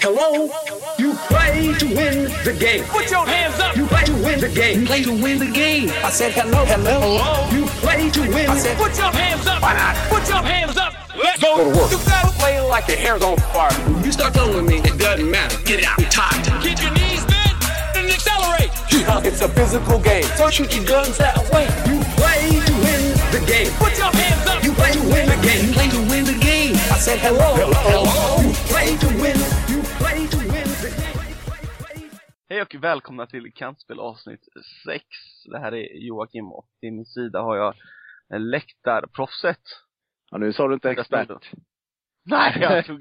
Hello? You play to win the game. Put your hands up. You play to win the game. Play to win the game. I said hello. You play to win. I said Put your hands up. Why not? Put your hands up. Let's go to work. You gotta play like your hair's on fire. You start telling me it doesn't matter. Get it out. I'm tired. Get your knees bent and accelerate. it's a physical game. So shoot your guns that way. You play to win the game. Put your hands up. You play to win the game. Play to win the game. I said hello. You play to win. You play to win the game. Hej och välkomna till Kantspel avsnitt 6. Det här är Joakim och till min sida har jag läktarproffset. Ja, nu sa du inte expert. Nej,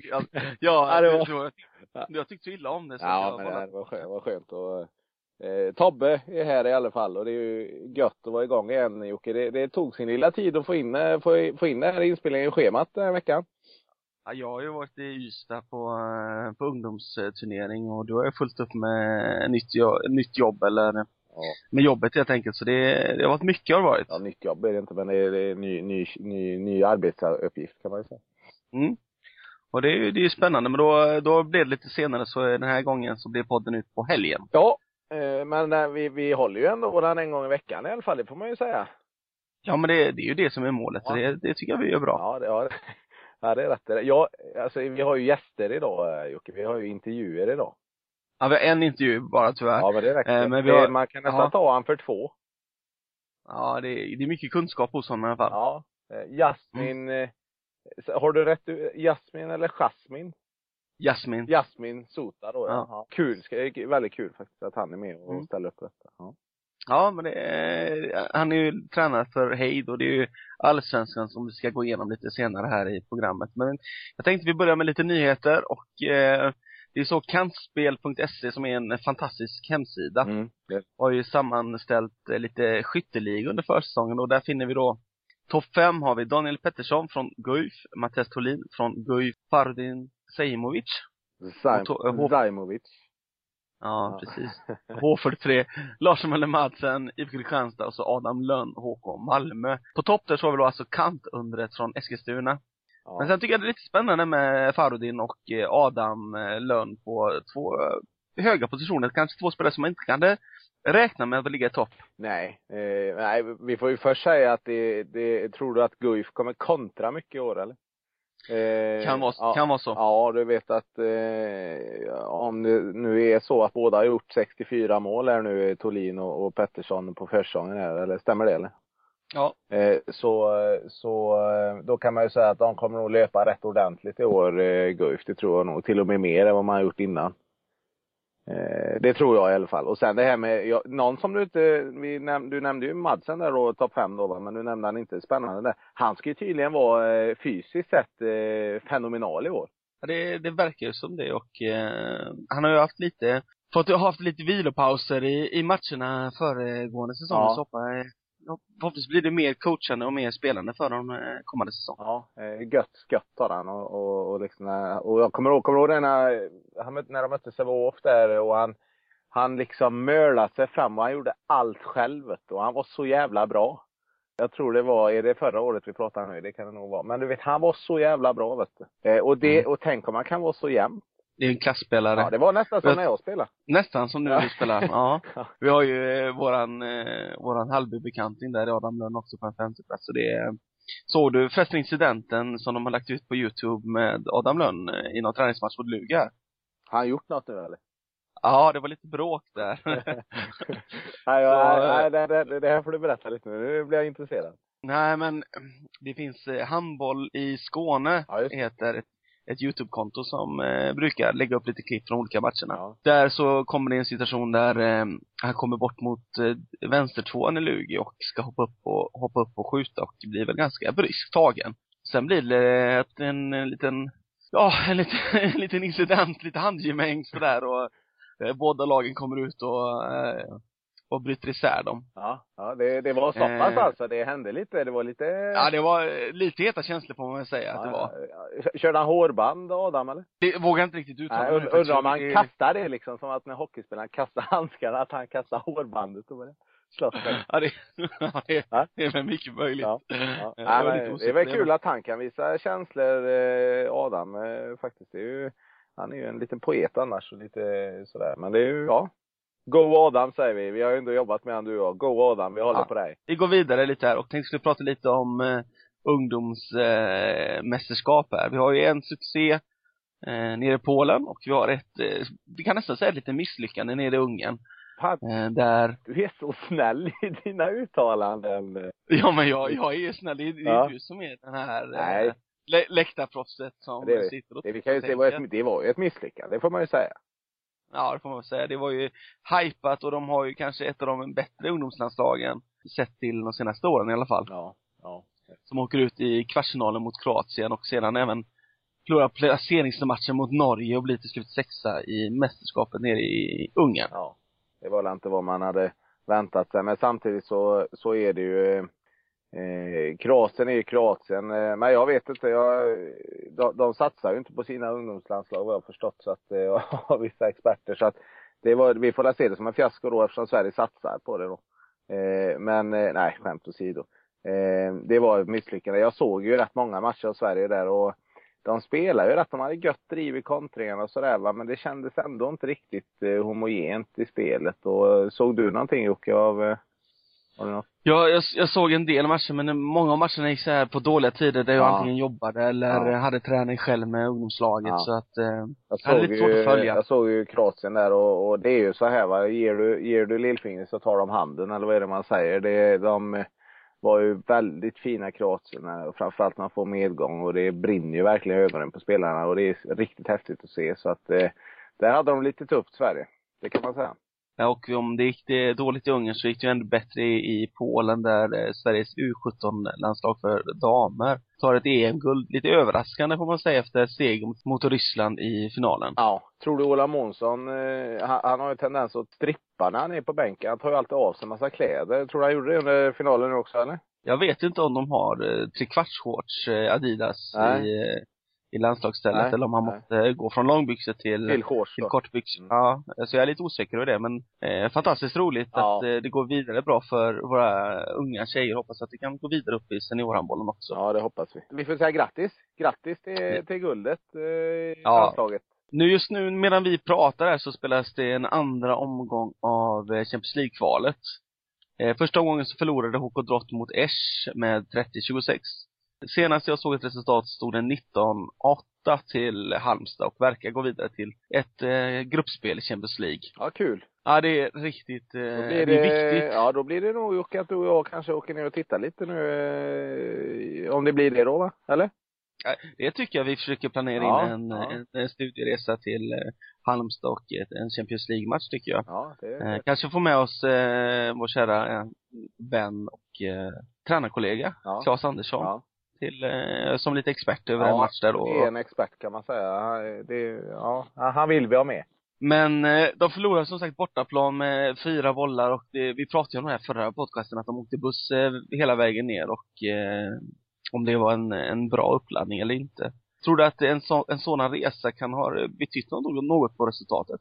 jag tyckte så illa om det. Så ja, men det var skönt. Och, Tobbe är här i alla fall. Och det är ju gött att vara igång igen, Jocke. Det tog sin lilla tid att få in den här inspelningen i schemat den här veckan. Ja, jag har ju varit i Ystad på ungdomsturnering. Och då har jag fullt upp med nytt jobb eller med jobbet helt enkelt. Så det har varit mycket har det varit. Ja, nytt jobb är det inte, men det är ny arbetsuppgift kan man ju säga. Mm. Och det är ju spännande, men då blev det lite senare, så den här gången så blir podden ut på helgen. Ja, men vi håller ju ändå den en gång i veckan i alla fall, det får man ju säga. Ja, men det är ju det som är målet, så det tycker jag vi gör bra. Ja, det är rätt. Ja, alltså vi har ju gäster idag, Jocke, vi har ju intervjuer idag. Ja, vi har en intervju bara tyvärr. Ja, men det räcker. Man kan nästan ta han för 2. Ja, det är mycket kunskap hos honom i alla fall. Ja, Jasmin... Har du rätt? Jasmin eller Jasmin? Jasmin Sota då, ja. Kul, väldigt kul faktiskt att han är med och ställer upp detta. Ja, men han är ju tränare för Heid och det är ju Allsvenskan som vi ska gå igenom lite senare här i programmet. Men jag tänkte vi börjar med lite nyheter och det är så kantspel.se som är en fantastisk hemsida. Har ju sammanställt lite skytteliga under försäsongen och där finner vi då topp 5 har vi Daniel Pettersson från Guif, Mattias Tholin från Guif, Fardin Sejmovic. Zajmovic. Ja, precis. H43, Lars Möller Madsen, IFK Kristianstad och så Adam Lönn, HK Malmö. På topp där så har vi då alltså kantundret från Eskilstuna. Ja. Men sen tycker jag det är lite spännande med Fardin och Adam Lönn på 2 höga positioner. Kanske 2 spelare som man inte kan räkna med att ligga i topp. Nej, vi får ju först säga att det tror du att Guif kommer kontra mycket i år, eller? Kan vara så. Ja, du vet att om det nu är så att båda har gjort 64 mål här nu, Tholin och Pettersson på försäsongen här, eller stämmer det eller? Ja. Så då kan man ju säga att de kommer nog löpa rätt ordentligt i år, Guif, det tror jag nog, till och med mer än vad man har gjort innan. Det tror jag i alla fall. Och sen det här med någon som du inte du nämnde ju Madsen där då, topp 5 då, men nu nämnde han inte, spännande där. Han ska ju tydligen vara fysiskt sett fenomenal i år. Ja, det verkar ju som det och han har ju haft lite vilopauser i matcherna föregående säsong. Ja. Så förhoppningsvis blir det mer coachande och mer spelande för de kommande säsong. Ja, gött tar han och liksom, och jag kommer ihåg när de mötte Sävehof där och han liksom mölade sig fram och han gjorde allt själv och han var så jävla bra. Jag tror är det förra året vi pratade nu, det kan det nog vara. Men du vet, han var så jävla bra, vet du. Och tänk om han kan vara så jämn. Det är en klassspelare. Ja, det var nästan som när jag spelade. Nästan som nu du spelar, ja. Vi har ju våran halvbekanting där, Adam Lönn också på en 50 plats. Så såg du förresten incidenten som de har lagt ut på YouTube med Adam Lönn i någon träningsmatch mot Luga? Har han gjort något nu eller? Ja, det var lite bråk där. Nej, det här får du berätta lite nu blir jag intresserad. Nej, men det finns handboll i Skåne, heter ett YouTube-konto som brukar lägga upp lite klipp från olika matcherna. Ja. Där så kommer det en situation där han kommer bort mot vänstertvåan i Lugi och ska hoppa upp och skjuta och blir väl ganska bryskt tagen. Sen blir det en liten incident, lite handgemäng sådär och båda lagen kommer ut och bryter isär dem. Ja, det var så pass alltså, det hände lite, det var lite... Ja, det var lite heta känslor på man säga att det var. Körde han hårband, Adam, eller? Det vågar jag inte riktigt uttala. Undrar om han kastar det liksom, som att när hockeyspelaren kastar handskarna, att han kastar hårbandet och det. Ja, det är väl mycket möjligt. Ja. Det är väl kul att han kan visa känslor, Adam, faktiskt. Det är ju... Han är ju en liten poet annars och lite sådär. Men det är ju, ja. Go Adam säger vi. Vi har ju ändå jobbat med han du och jag. Go Adam, vi håller på dig. Vi går vidare lite här och tänkte skulle prata lite om ungdomsmästerskap här. Vi har ju en succé nere i Polen och vi har vi kan nästan säga lite misslyckande nere i Ungern. Där... Du är så snäll i dina uttalanden. Ja, men jag är ju snäll. Det är du som är den här läktarproffset som sitter och... Vi kan ju se det var ju ett misslyckande, det får man ju säga. Ja, det får man säga. Det var ju hypat och de har ju kanske ett av de bättre ungdomslandslagen sett till de senaste åren i alla fall. Ja. Som åker ut i kvartsfinalen mot Kroatien och sedan även förlorar placeringsmatchen mot Norge och blir till slut 6:a i mästerskapet nere i Ungern. Ja, det var inte vad man hade väntat sig. Men samtidigt så är det ju Kroatien är ju Kroatien. Men jag vet inte, de satsar ju inte på sina ungdomslandslag vad jag har förstått, så att jag har vissa experter, så att vi får se det som en fiasko då eftersom Sverige satsar på det då. Men nej, skämt åsido. Det var ett misslyckande. Jag såg ju rätt många matcher av Sverige där och de spelar ju rätt, de hade gött driv i kontringarna och sådär va, men det kändes ändå inte riktigt homogent i spelet. Och såg du någonting Jocke av något? Ja, jag såg en del matcher, men många av matcherna gick så här på dåliga tider där jag antingen jobbade eller hade träning själv med ungdomslaget, så att jag hade lite svårt att följa. Jag såg ju Kroatien där och det är ju så här va, ger du lillfingret så tar de handen, eller vad är det man säger? De var ju väldigt fina Kroatien, och framförallt när man får medgång och det brinner ju verkligen ögonen på spelarna och det är riktigt häftigt att se, så att där hade de lite tufft Sverige, det kan man säga. Ja, och om det gick dåligt i Ungern så gick det ju ändå bättre i Polen där Sveriges U17-landslag för damer tar ett EM-guld. Lite överraskande får man säga efter seger mot Ryssland i finalen. Ja, tror du Ola Månsson, han har ju tendens att strippa när han är på bänken. Han tar ju alltid av sig en massa kläder. Tror du han gjorde det under finalen nu också, eller? Jag vet inte om de har trekvartsshorts Adidas i landslagsstället, eller om han måste gå från långbyxor till kortbyxor. Ja, så jag är lite osäker över det, men fantastiskt roligt att det går vidare bra för våra unga tjejer. Hoppas att det kan gå vidare upp i seniorhandbollen också. Ja, det hoppas vi. Vi får säga grattis till guldet i landslaget. Just nu medan vi pratar här så spelas det en andra omgång av Champions League-kvalet. Första omgången så förlorade HK Drott mot Esch med 30-26. Senast jag såg ett resultat stod det 19-8 till Halmstad och verkar gå vidare till ett gruppspel i Champions League. Ja, kul. Ja, det är riktigt det är viktigt. Ja, då blir det nog Jocke att du och jag kanske åker ner och tittar lite nu, om det blir det då, va? Eller? Ja, det tycker jag vi försöker planera in en studieresa till Halmstad och en Champions League-match tycker jag. Ja, kanske få med oss vår kära vän och tränarkollega Claes Andersson till som lite expert över en match där då. Det är en expert kan man säga. Han vill vi ha med. Men de förlorade som sagt bortaplan med 4 bollar och vi pratade ju om den här förra podcasten att de åkte buss hela vägen ner och om det var en bra uppladdning eller inte. Tror du att en sådan resa kan ha betytt något på resultatet?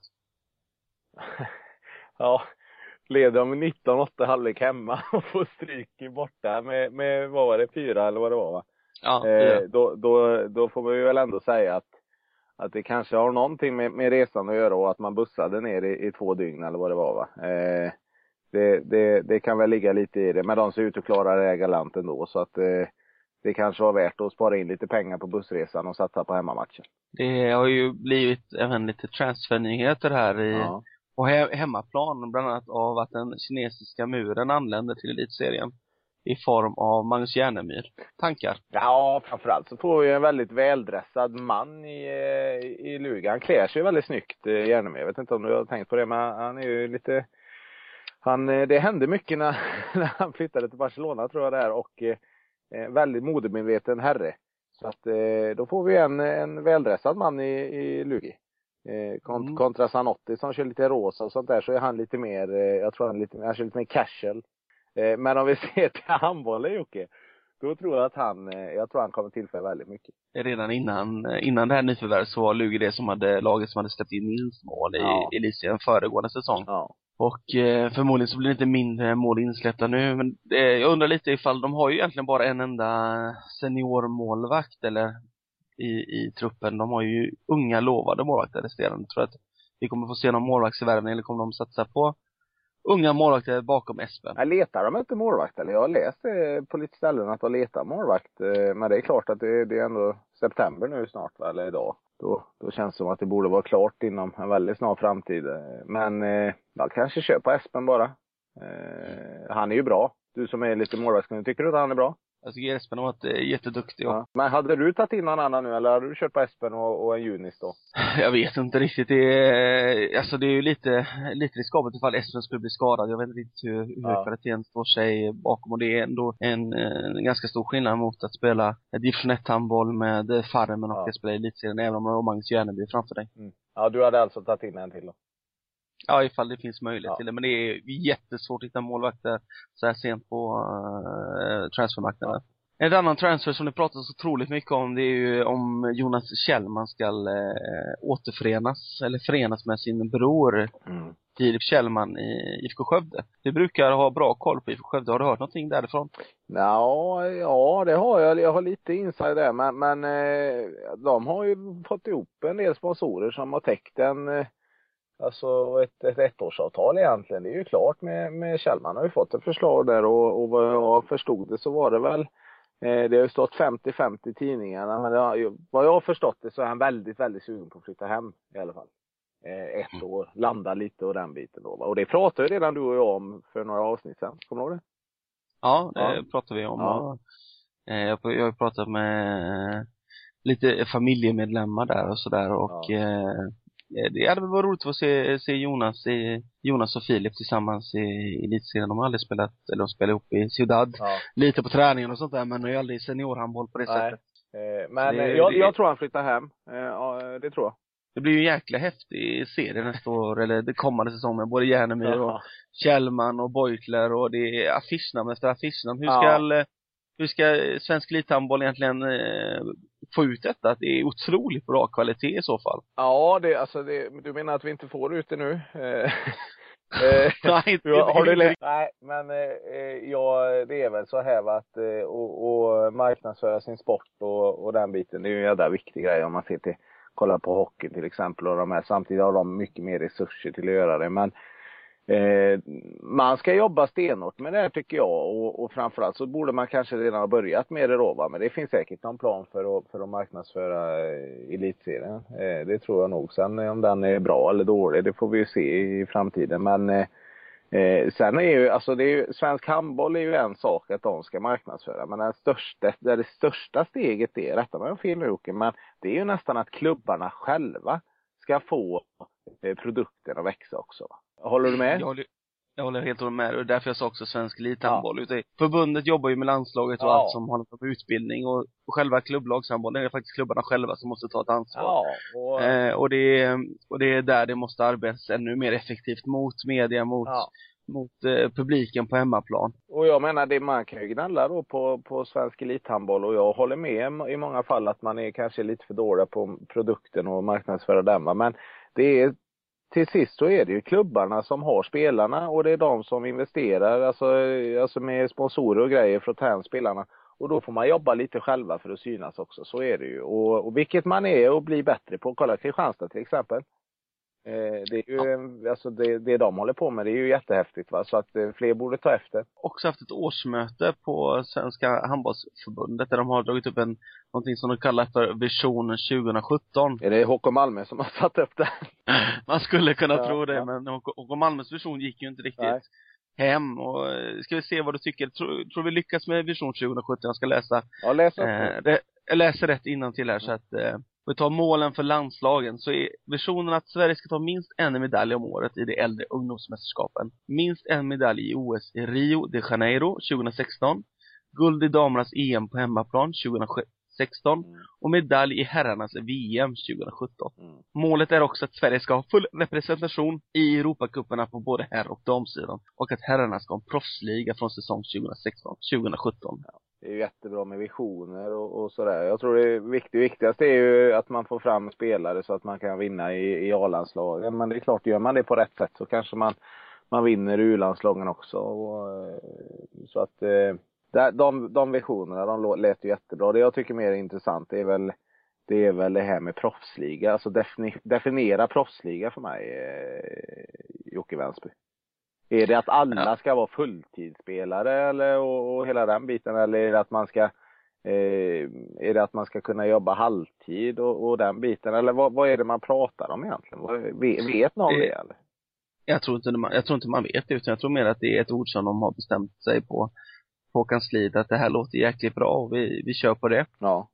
Ja, leder de 19-8 halvlek hemma och får stryk borta med vad var det, 4 eller vad det var, va? Ja, då får vi väl ändå säga att det kanske har någonting med resan att göra och att man bussade ner i 2 dygn eller vad det var, va? Det kan väl ligga lite i det, men de ser ut att klara det galant ändå, så att det kanske var värt att spara in lite pengar på bussresan och satsa på hemmamatchen. Det har ju blivit även lite transfernyheter här på hemmaplan, bland annat av att den kinesiska muren anländer till elitserien i form av Magnus Järnemyr. Tankar? Ja, framförallt så får vi en väldigt väldressad man i Luga. Han klär sig väldigt snyggt, Järnemyr. Jag vet inte om du har tänkt på det, men han är ju lite... det hände mycket när han flyttade till Barcelona, tror jag det är, och väldigt modemedveten herre. Så att då får vi en väldressad man i Lugi. Kontra Sanotti som kör lite rosa och sånt där, så är han lite mer, jag tror han kör lite mer casual. Men om vi ser till handbollen, Jocke, då tror jag att han kommer tillföra väldigt mycket. Redan innan det här nyförvärvet så var Lugi det som hade laget som hade släppt in minst mål i elitserien föregående säsong. Ja. Och förmodligen så blir det inte mindre mål insläppta nu. Men jag undrar lite ifall de har ju egentligen bara en enda seniormålvakt eller i truppen. De har ju unga lovade målvakter resterande. Tror att vi kommer få se någon målvaktsvärvning, eller kommer de satsa på unga målvakter bakom Espen? Jag letar de inte målvakt, eller jag har läst på lite ställen att de letar målvakt. Men det är klart att det är ändå september nu snart, va? Eller idag. Då känns det som att det borde vara klart inom en väldigt snar framtid. Men jag kanske köper Espen bara. Han är ju bra. Du som är lite målvaktskunnig, tycker du att han är bra? Jag tycker Espen har varit jätteduktig. Ja. Men hade du tagit in någon annan nu, eller hade du kört på Espen och en Junis då? Jag vet inte riktigt. Det är ju lite riskabelt ifall Espen skulle bli skadad. Jag vet inte riktigt hur kvaliteten står sig bakom. Och det är ändå en ganska stor skillnad mot att spela division 1-handboll med Farmen och att spela i elitserien, även om de Magnus Järneby framför dig. Mm. Ja, du hade alltså tagit in en till då? Ja, ifall det finns möjlighet till det. Men det är jättesvårt att hitta målvakter så här sent på transfermarknaden. Ja. En annan transfer som det pratas så otroligt mycket om, det är ju om Jonas Kjellman ska återförenas eller förenas med sin bror Filip Kjellman i IFK Skövde. Du brukar ha bra koll på IFK Skövde. Har du hört någonting därifrån? Ja, det har jag. Jag har lite insight där. Men de har ju fått ihop en del sponsorer som har täckt ett ettårsavtal egentligen. Det är ju klart med Kjellman har ju fått ett förslag där, och vad jag förstod det så var det väl det har ju stått 50-50 i tidningarna, men vad jag har förstått det så är han väldigt, väldigt sugen på att flytta hem i alla fall. Ett år, landa lite och den biten då. Och det pratade ju redan du och jag om för några avsnitt sedan. Kommer du ihåg det? Ja, det pratade vi om. Ja. Jag har pratat med lite familjemedlemmar där och sådär, och det hade väl varit roligt att se Jonas och Filip tillsammans i elitserien. De har aldrig spelat, eller de spelar ihop i Ciudad. Lite på träningen och sånt där, men de är aldrig seniorhandboll på det sättet. Men jag tror han flyttar hem. Det tror jag. Det blir ju en jäkla häftig serie nästa år, eller det kommande säsong med både Järnemyr och Kjellman och Beutler, och det är affischnamn efter affischnamn. Hur ska svensk elithandboll egentligen få ut detta? Att det är otroligt bra kvalitet i så fall. Ja, du menar att vi inte får ut det nu? Nej, har du läst? Nej, men det är väl så här att och marknadsföra sin sport och den biten, det är ju en jävla viktig grej om man ser till, kolla på hockey till exempel, och de här, samtidigt har de mycket mer resurser till att göra det, men man ska jobba stenhårt med det här, tycker jag, och framförallt så borde man kanske redan ha börjat med det då, va? Men det finns säkert någon plan för att marknadsföra elitserien. Det tror jag nog. Sen om den är bra eller dålig, det får vi ju se i framtiden. Men sen är ju, svensk handboll är ju en sak att de ska marknadsföra, men det största steget är, rätta mig om fel nu, men det är ju nästan att klubbarna själva ska få produkten att växa också. Håller du med? Jag håller helt med. Och därför jag sa också svensk elithandboll. Förbundet jobbar ju med landslaget och allt som håller på med utbildning. Och själva klubblagshandbollen är det faktiskt klubbarna själva som måste ta ett ansvar. Och det är där det måste arbetas ännu mer effektivt mot media, mot publiken på hemmaplan. Och jag menar, man kan ju gnälla då på svensk elithandboll, och jag håller med i många fall att man är kanske lite för dålig på produkten och marknadsföra den. Men det är, till sist så är det ju klubbarna som har spelarna, och det är de som investerar alltså med sponsorer och grejer för att ta hem spelarna. Och då får man jobba lite själva för att synas också, så är det ju. Och vilket man är och blir bättre på. Kolla Kristianstad till exempel. Det är ju, det de håller på med, det är ju jättehäftigt, va? Så att fler borde ta efter. Också haft ett årsmöte på Svenska handbollsförbundet där de har dragit upp någonting som de kallar för Vision 2017. Är det HK Malmö som har satt upp det? Man skulle kunna tro det, men HK Malmös vision gick ju inte riktigt hem. Och ska vi se vad du tycker. Tror vi lyckas med Vision 2017? Jag ska läsa. Ja, läs upp. Jag läser rätt innantill här, så att vi tar målen för landslagen, så är visionen att Sverige ska ta minst en medalj om året i de äldre ungdomsmästerskapen. Minst en medalj i OS i Rio de Janeiro 2016. Guld i damernas EM på hemmaplan 2016. Och medalj i herrarnas VM 2017. Målet är också att Sverige ska ha full representation i Europacuperna på både herr- och damsidan. Och att herrarna ska ha en proffsliga från säsong 2016-2017. Det är ju jättebra med visioner och sådär. Jag tror det viktigaste är ju att man får fram spelare så att man kan vinna i A-landslagen. Men det är klart, gör man det på rätt sätt så kanske man vinner i U-landslagen också. Så att de visionerna, de lät ju jättebra. Det jag tycker mer intressant är väl det är väl det här med proffsliga. Alltså definiera proffsliga för mig, Jocke Vänsby. Är det att alla ska vara fulltidsspelare eller och hela den biten, eller är det att man ska är det att man ska kunna jobba halvtid och den biten, eller vad är det man pratar om egentligen? Vet någon det eller? Jag tror inte man vet det, utan jag tror mer att det är ett ord som de har bestämt sig på kansliet, att det här låter jäkligt bra och vi kör på det. Ja.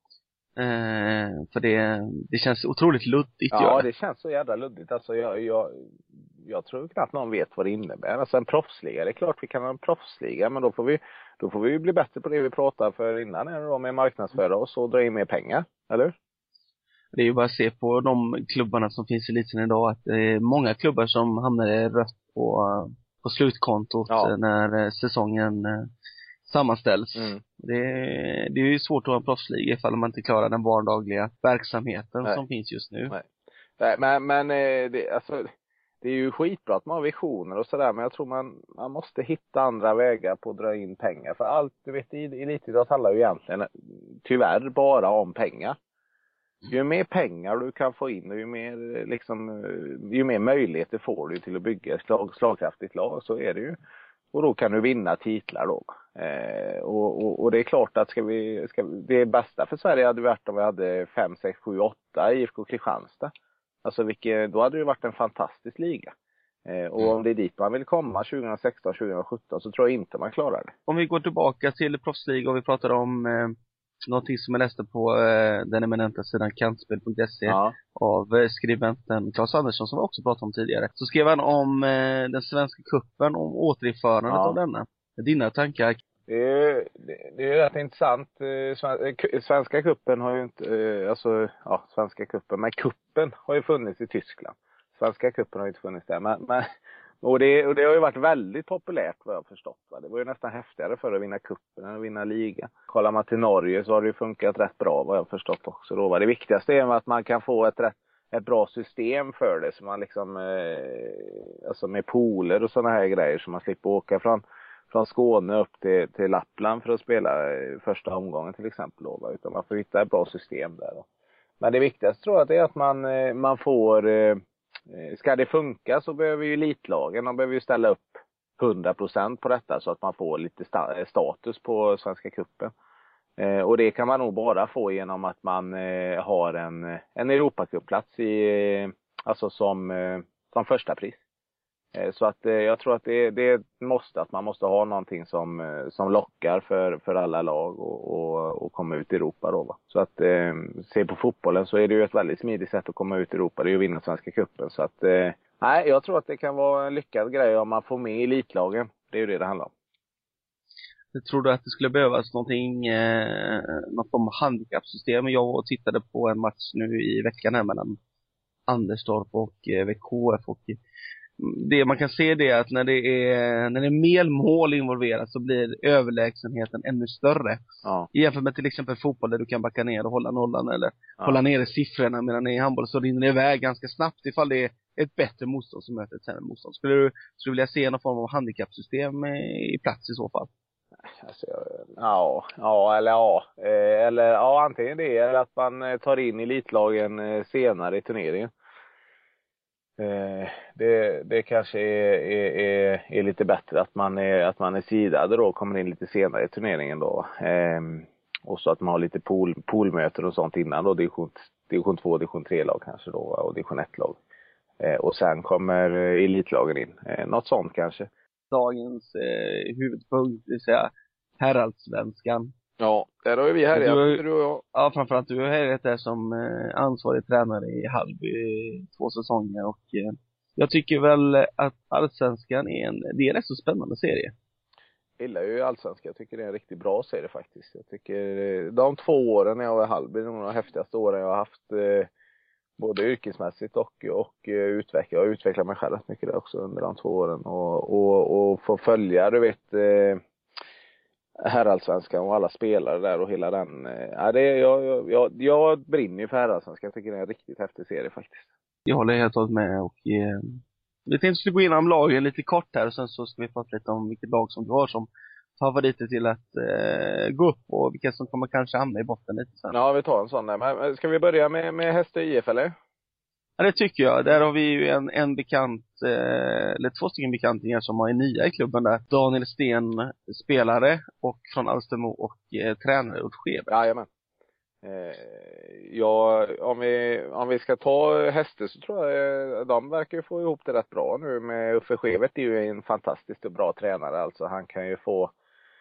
För det känns otroligt luddigt. Ja, det känns så jävla luddigt. Alltså jag tror knappt någon vet vad det innebär. Alltså en proffsliga, det är klart vi kan ha en proffsliga, men då får vi bli bättre på det vi pratar för innan, är det då, med marknadsföra oss och dra in mer pengar, eller? Det är ju bara att se på de klubbarna som finns i eliten idag, att det är många klubbar som hamnar i rött på slutkontot när säsongen sammanställs. Det är ju svårt att ha en proffsliga ifall man inte klarar den vardagliga verksamheten som finns just nu. Nej, men det är ju skitbra att man har visioner och sådär, men jag tror man måste hitta andra vägar på att dra in pengar. För allt, du vet, i elitidrott handlar ju egentligen tyvärr bara om pengar. Ju mer pengar du kan få in och ju mer möjligheter får du till att bygga ett slagkraftigt lag, så är det ju. Och då kan du vinna titlar då. Och det är klart att det bästa för Sverige hade varit om vi hade 5, 6, 7, 8 IFK Kristianstad. Alltså då hade det varit en fantastisk liga. Och om det är dit man vill komma 2016, 2017, så tror jag inte man klarar det. Om vi går tillbaka till proffsliga och vi pratar om någonting som jag läste på den eminenta sidan kantspel.se av skribenten Claes Andersson, som vi också pratade om tidigare. Så skrev han om den svenska kuppen, om återinförandet av denna. Dina tankar? Det är rätt intressant. Svenska kuppen har ju inte, svenska kuppen, men kuppen har ju funnits i Tyskland. Svenska kuppen har ju inte funnits där, men och det har ju varit väldigt populärt, vad jag har förstått. Va? Det var ju nästan häftigare för att vinna kuppen än att vinna liga. Kollar man till Norge så har det ju funkat rätt bra, vad jag har förstått också. Då var det viktigaste är att man kan få ett bra system för det, så man liksom alltså med pooler och såna här grejer, så man slipper åka från Skåne upp till Lappland för att spela första omgången till exempel då, va? Utan man får hitta ett bra system där då. Men det viktigaste tror jag att är att man får ska det funka, så behöver ju elitlagen, de behöver ju ställa upp 100% på detta, så att man får lite status på Svenska kuppen. Och det kan man nog bara få genom att man har en Europacupplats alltså som första pris. Så att jag tror att man måste ha någonting som lockar för alla lag och komma ut i Europa då, va? Så att se på fotbollen, så är det ju ett väldigt smidigt sätt att komma ut i Europa, det är ju att vinna Svenska cupen. Så att nej, jag tror att det kan vara en lyckad grej om man får med elitlagen. Det är ju det handlar om. Jag tror du att det skulle behövas något om handikappsystem? Jag tittade på en match nu i veckan här mellan Anderstorp och VKF, och det man kan se det är att när det är mer mål involverat, så blir överlägsenheten ännu större. Jämfört med till exempel fotboll, där du kan backa ner och hålla nollan eller hålla ner i siffrorna, medan i handboll så rinner det iväg ganska snabbt ifall det är ett bättre motstånd som möter ett sämre motstånd. Skulle du vilja se någon form av handikappsystem i plats i så fall? Alltså, antingen det eller att man tar in elitlagen senare i turneringen. Det kanske är lite bättre att man är sidad då, kommer in lite senare i turneringen då. Och så att man har lite poolmöten och sånt innan då, division 2, division 3 lag kanske då, och division 1 lag. Och sen kommer elitlagen in. Något sånt kanske. Dagens huvudpunkt, det vill säga herrallsvenskan. Ja, där har vi här. Du och jag. Ja, framförallt du har här där som ansvarig tränare i Hallby 2 säsonger, och jag tycker väl att allsvenskan det är en rätt så spännande serie. Jag gillar ju allsvenskan. Jag tycker det är en riktigt bra serie faktiskt. Jag tycker de 2 åren när jag var i Hallby, de häftigaste åren jag har haft, både yrkesmässigt och jag har utvecklat mig själv mycket där också under de 2 åren, och få följa, du vet, herrallsvenskan och alla spelare där och hela den. Jag brinner ju för herrallsvenskan. Jag tycker det är en riktigt häftig serie faktiskt. Jag håller helt och med, och vi tänkte gå igenom lagen lite kort här, och sen så ska vi prata lite om vilket lag som du har som favoriter till att gå upp och vilka som kommer kanske hamna i botten lite sen. Ja, vi tar en sån där. Men ska vi börja med Hästö IF eller? Ja, det tycker jag. Där har vi ju en bekant, eller 2 stycken bekantingar som är nya i klubben där. Daniel Sten, spelare, och från Alstermo, och tränare Ulf Schever. Jajamän. Ja, om vi ska ta Hästö så tror jag de verkar ju få ihop det rätt bra nu med Uffe Schever. Det är ju en fantastiskt och bra tränare. Alltså han kan ju få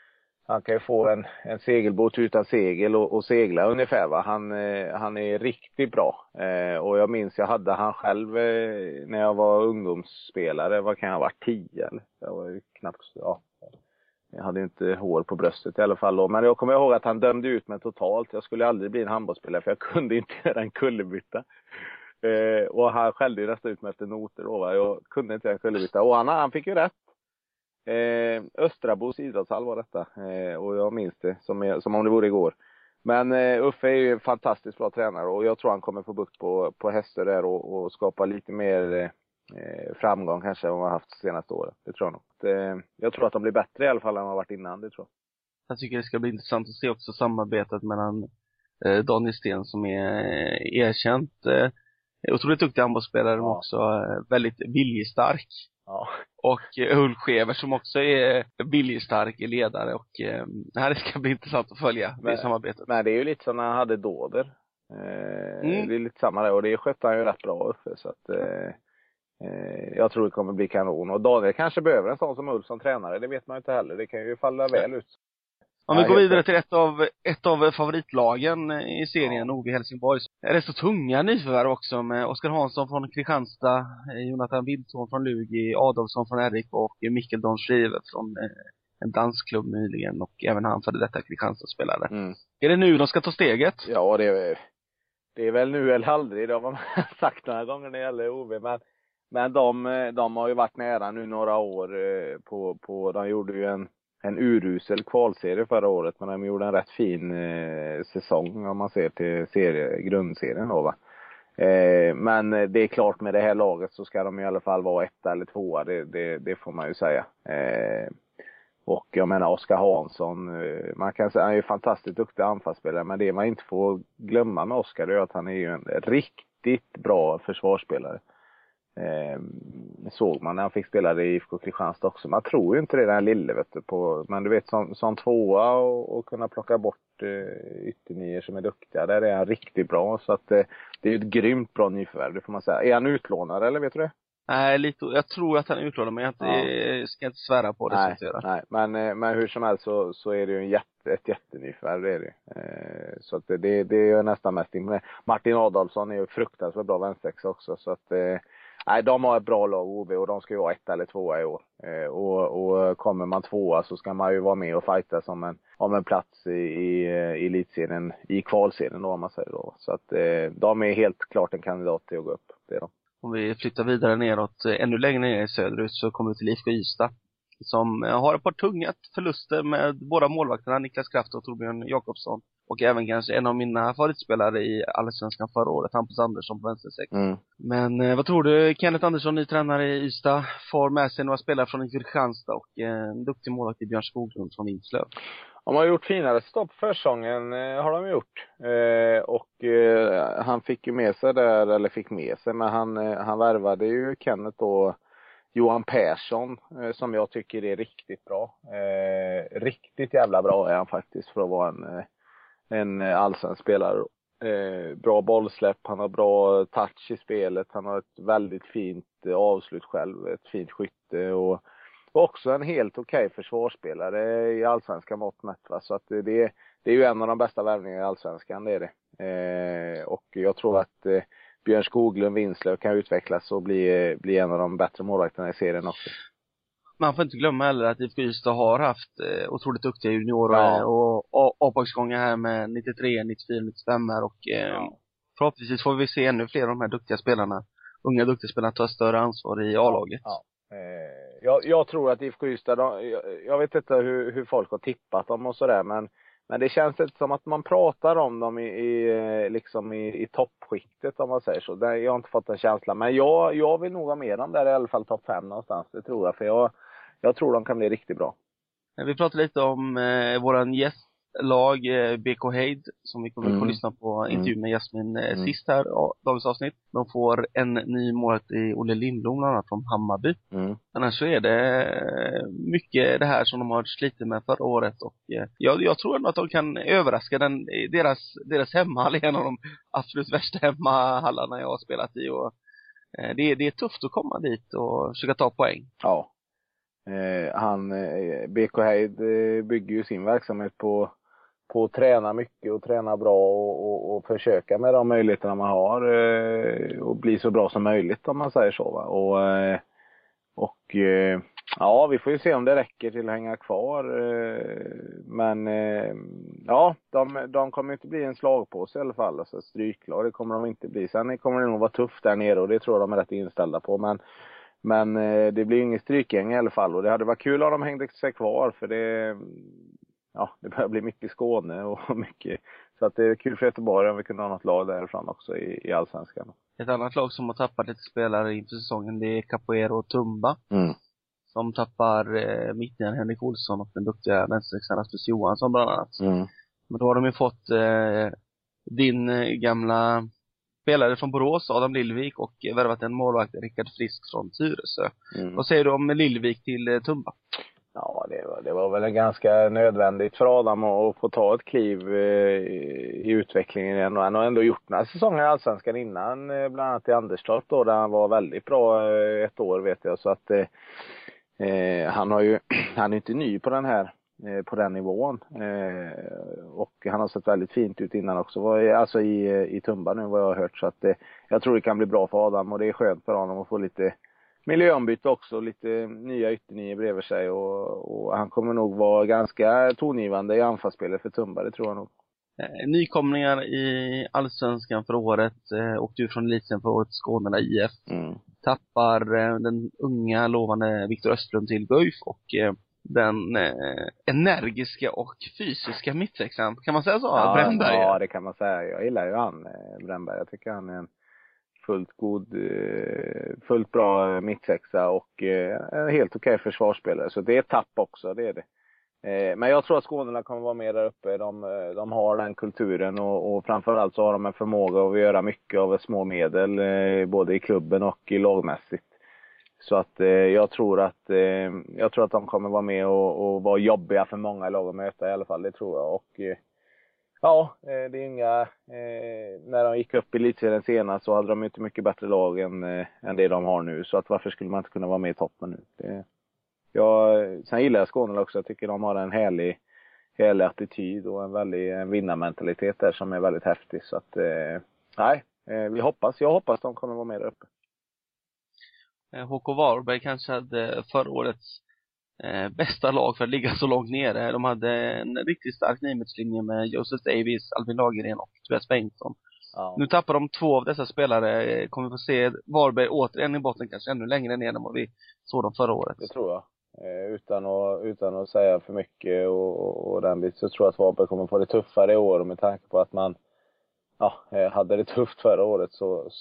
en segelbåt utan segel och segla ungefär, va. Han är riktigt bra. Och jag minns jag hade han själv när jag var ungdomsspelare. Vad kan jag ha varit, 10 eller? Jag var ju knappt, ja. Jag hade inte hår på bröstet i alla fall då. Men jag kommer ihåg att han dömde ut mig totalt. Jag skulle aldrig bli en handbollsspelare för jag kunde inte göra en kullerbytta. Och han skällde ju nästan ut mig efter noter då, va. Jag kunde inte göra en kullerbytta. Och han fick ju rätt. Östrabos idrottshall var detta. Och jag minns det som om det vore igår. Men Uffe är ju en fantastiskt bra tränare. Och jag tror han kommer få bukt på Hästö där och skapa lite mer framgång kanske än vad man haft senaste året. Det tror jag nog. Jag tror att de blir bättre i alla fall än vad de varit innan, det tror jag. Jag tycker det ska bli intressant att se också samarbetet mellan Daniel Sten som är erkänt otroligt duktig handbollsspelare, men också väldigt viljestark. Ja. Och Ulf Schever som också är viljestark ledare. Och det här ska bli intressant att följa det samarbetet. Men det är ju lite som när han hade Dåder. Det är lite samma där. Och det skötte han ju rätt bra Uffe. Så att jag tror det kommer bli kanon. Och Daniel kanske behöver en sån som Ulf som tränare. Det vet man inte heller. Det kan ju falla väl ut. Om vi går vidare till ett av favoritlagen i serien, OV Helsingborg. Är det så tunga nyförvärv också med Oskar Hansson från Kristianstad, Jonathan Wildsson från Lugi, Adolfsson från Erik och Mikkel Donschrive från en dansklubb nyligen, och även han för detta Kristianstad-spelare. Är det nu de ska ta steget? Ja, det är väl nu eller aldrig. Det har man sagt några gånger när det gäller OV. Men de har ju varit nära nu några år på de gjorde ju en urusel kvalserie förra året, men de gjorde en rätt fin säsong om man ser till grundserien då, va. Men det är klart med det här laget så ska de i alla fall vara 1 eller 2, det får man ju säga. Och jag menar Oskar Hansson, man kan säga han är ju fantastiskt duktig anfallsspelare, men det man inte får glömma med Oskar är att han är ju en riktigt bra försvarsspelare. Såg man när han fick spela i IFK Kristianstad också. Man tror ju inte det där lille, vet du, men du vet som 2:a och kunna plocka bort ytternier som är duktiga, där är han riktigt bra. Så att det är ju ett grymt bra nyförvärv, det får man säga. Är han utlånad eller vet du det? Nej, jag tror att han är utlånad, men jag ska inte svära på det. Nej, men hur som helst så är det ju ett jättenyförvärv, det är det. Så att det är nästan mest imponerande. Martin Adolfsson är ju fruktansvärt bra vänsterexa också, så att nej, de har ett bra lag OB och de ska ju vara 1 eller 2 i år. Och kommer man 2 så ska man ju vara med och fighta om en plats i elitserien, i kvalserien då, om man säger då. Så att de är helt klart en kandidat till att gå upp, det är de. Om vi flyttar vidare neråt, ännu längre ner i söderut, så kommer vi till IFK Ystad, som har ett par tunga förluster med båda målvakterna, Niklas Kraft och Torbjörn Jakobsson. Och även kanske en av mina favoritspelare i Allsvenskan förra året, Hampus Andersson på vänstersex. Men vad tror du, Kenneth Andersson, ny tränare i Ystad, får med sig några spelare från Kristianstad och en duktig målvakt i Björn Skoglund från Vinslöv? De har gjort finare stopp försäsongen, har de gjort. Och han fick ju med sig där, eller fick med sig, men han värvade ju Kenneth då Johan Persson, som jag tycker är riktigt bra. Riktigt jävla bra är han faktiskt för att vara en allsvensk spelare. Bra bollsläpp, han har bra touch i spelet, han har ett väldigt fint avslut själv, ett fint skytte och också en helt okej försvarsspelare i allsvenska mått mätt, va? Så att det är ju en av de bästa värvningarna i allsvenskan, det är det. Och jag tror att Björn Skoglund Vinslöv kan utvecklas och bli en av de bättre målvakterna i serien också. Man får inte glömma heller att IFK Ystad har haft otroligt duktiga juniorer och avpaksgångar här med 93, 94, 95 här, och förhoppningsvis får vi se ännu fler av de här duktiga spelarna, unga duktiga spelarna, ta större ansvar i A-laget. Jag tror att IFK Ystad, jag vet inte hur folk har tippat dem och sådär, men det känns inte som att man pratar om dem i toppskiktet, om man säger så. Jag har inte fått en känsla, men jag vill nog ha med dem där, i alla fall topp 5 någonstans, det tror jag, för jag tror de kan bli riktigt bra. Vi pratade lite om våran gästlag BK Heid, som vi kommer att få lyssna på intervju med Jasmin sist här, dagens avsnitt. De får en ny målvakt i Olle Lindblom bland annat från Hammarby. Annars så är det mycket det här som de har slitit med förra året, och jag tror ändå att de kan överraska deras hemmahall är en av de absolut värsta hemmahallarna jag har spelat i, och det är tufft att komma dit och försöka ta poäng. Ja. BK Heid bygger ju sin verksamhet på att träna mycket och träna bra och försöka med de möjligheterna man har och bli så bra som möjligt, om man säger så, va? Och ja, vi får ju se om det räcker till att hänga kvar, men ja, de kommer inte bli en slagpåse i alla fall, alltså stryklag, det kommer de inte bli. Sen kommer det nog vara tufft där nere, och det tror jag de är rätt inställda på, men det blir ingen strykgäng i alla fall, och det hade varit kul om de hängde sig kvar, för det börjar bli mycket Skåne och mycket, så att det är kul för Göteborg om vi kunde ha något lag därifrån också i Allsvenskan. Ett annat lag som har tappat lite spelare inför säsongen, det är Capoeira och Tumba. Som tappar mittnian Henrik Olsson och den duktiga vänstersexan Rasmus Johansson bland annat. Men då har de ju fått din gamla spelare från Borås, Adam Lillvik, och värvat en målvakt, Rickard Frisk från Tyresö. Vad säger du om Lillvik till Tumba? Ja, det var väl ganska nödvändigt för Adam att få ta ett kliv i utvecklingen igen. Och han har ändå gjort några säsonger i Allsvenskan innan, bland annat i Anderstorp då, där han var väldigt bra ett år, vet jag. Så att han är inte ny på den nivån. Och han har sett väldigt fint ut innan också. Alltså i Tumba nu, vad jag har hört. Så att jag tror det kan bli bra för Adam, och det är skönt för honom att få lite miljöombyte också, lite nya ytternio bredvid sig, och han kommer nog vara ganska tongivande i anfallsspelet för Tumba, det tror jag nog. Nykomlingar i Allsvenskan för året, åkte ut från elitserien för året, Skåne IF. Tappar den unga lovande Viktor Östlund till Guif, och den energiska och fysiska mittsexan, kan man säga så? Ja, Brännberg. Ja, det kan man säga. Jag gillar ju han, Brännberg. Jag tycker han är en fullt bra mittsexa och helt okej försvarsspelare. Så det är tapp också, det är det. Men jag tror att Skånerna kommer vara med där uppe. De har den kulturen, och framförallt så har de en förmåga att göra mycket av små medel, både i klubben och i lagmässigt. Så att jag tror att de kommer vara med och vara jobbiga för många lag att möta i alla fall, det tror jag. Och ja, det är inga, när de gick upp i elitserien senast så hade de inte mycket bättre lag än det de har nu. Så att varför skulle man inte kunna vara med i toppen nu? Sen gillar jag Skåne också. Jag tycker de har en härlig attityd och en vinnarmentalitet där som är väldigt häftig. Så att, jag hoppas de kommer vara med där uppe. HK Varberg kanske hade förra årets bästa lag för att ligga så långt nere. De hade en riktigt stark nyhetslinje med Joseph Davis, Albin Lagergren och Tobias Bengtsson. Ja. Nu tappar de 2 av dessa spelare. Kommer vi få se Varberg återigen i botten, kanske ännu längre ner än vad vi såg dem förra året. Det tror jag. Utan att säga för mycket och den biten, så tror jag att Varberg kommer få det tuffare i år, med tanke på att man hade det tufft förra året,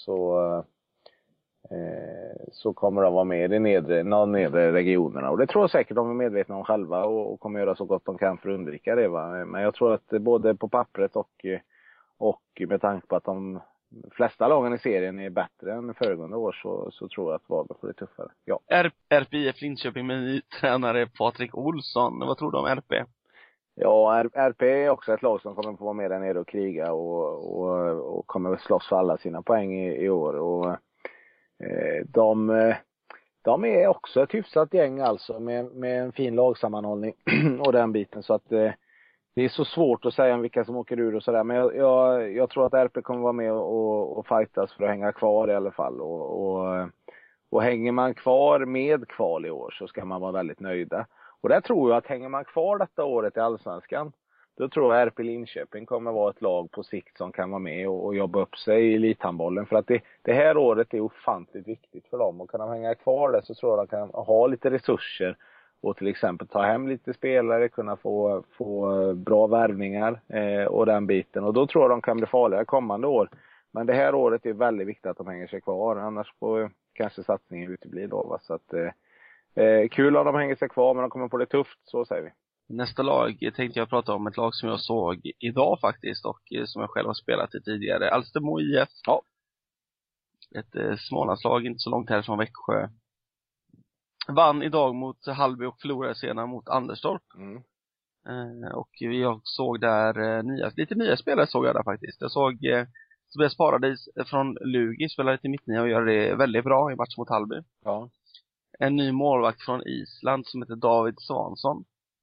så kommer de vara med i de nedre regionerna, och det tror jag säkert de är medvetna om själva, och kommer göra så gott de kan för att undvika det, va? Men jag tror att både på pappret och med tanke på att de flesta lagen i serien är bättre än föregående år, så tror jag att Varberg får det tuffare. Ja. RPIF Linköping med ny tränare Patrik Olsson. Vad tror du om RP? Ja, RP är också ett lag som kommer få vara med där nere och kriga och kommer slåss för alla sina poäng i år. Och de är också ett hyfsat gäng, alltså, med en fin lagsammanhållning och den biten. Så att det är så svårt att säga vilka som åker ur och sådär. Men jag tror att RP kommer vara med och fightas för att hänga kvar i alla fall. Och hänger man kvar med kval i år, så ska man vara väldigt nöjda. Och där tror jag att hänger man kvar detta året i Allsvenskan, då tror jag RP Linköping kommer vara ett lag på sikt som kan vara med och jobba upp sig i elithandbollen. För att det här året är ofantligt viktigt för dem. Och kan de hänga kvar där, så tror jag att de kan ha lite resurser och till exempel ta hem lite spelare, kunna få bra värvningar och den biten. Och då tror jag de kan bli farliga kommande år. Men det här året är väldigt viktigt att de hänger sig kvar. Annars får kanske satsningen utebli då, va? Så att kul om de hänger sig kvar, men de kommer på det tufft, så säger vi. Nästa lag tänkte jag prata om ett lag som jag såg idag faktiskt och som jag själv har spelat i tidigare. Alstermo IF. Ja. Ett Smålandslag inte så långt härifrån Växjö. Vann idag mot Hallby och förlorade senare mot Anderstorp. Och jag såg där lite nya spelare såg jag där faktiskt. Jag såg Tobias Paradis från Lugi spelade lite mittnia och gör det väldigt bra i match mot Hallby. Ja. En ny målvakt från Island som heter David Svansson.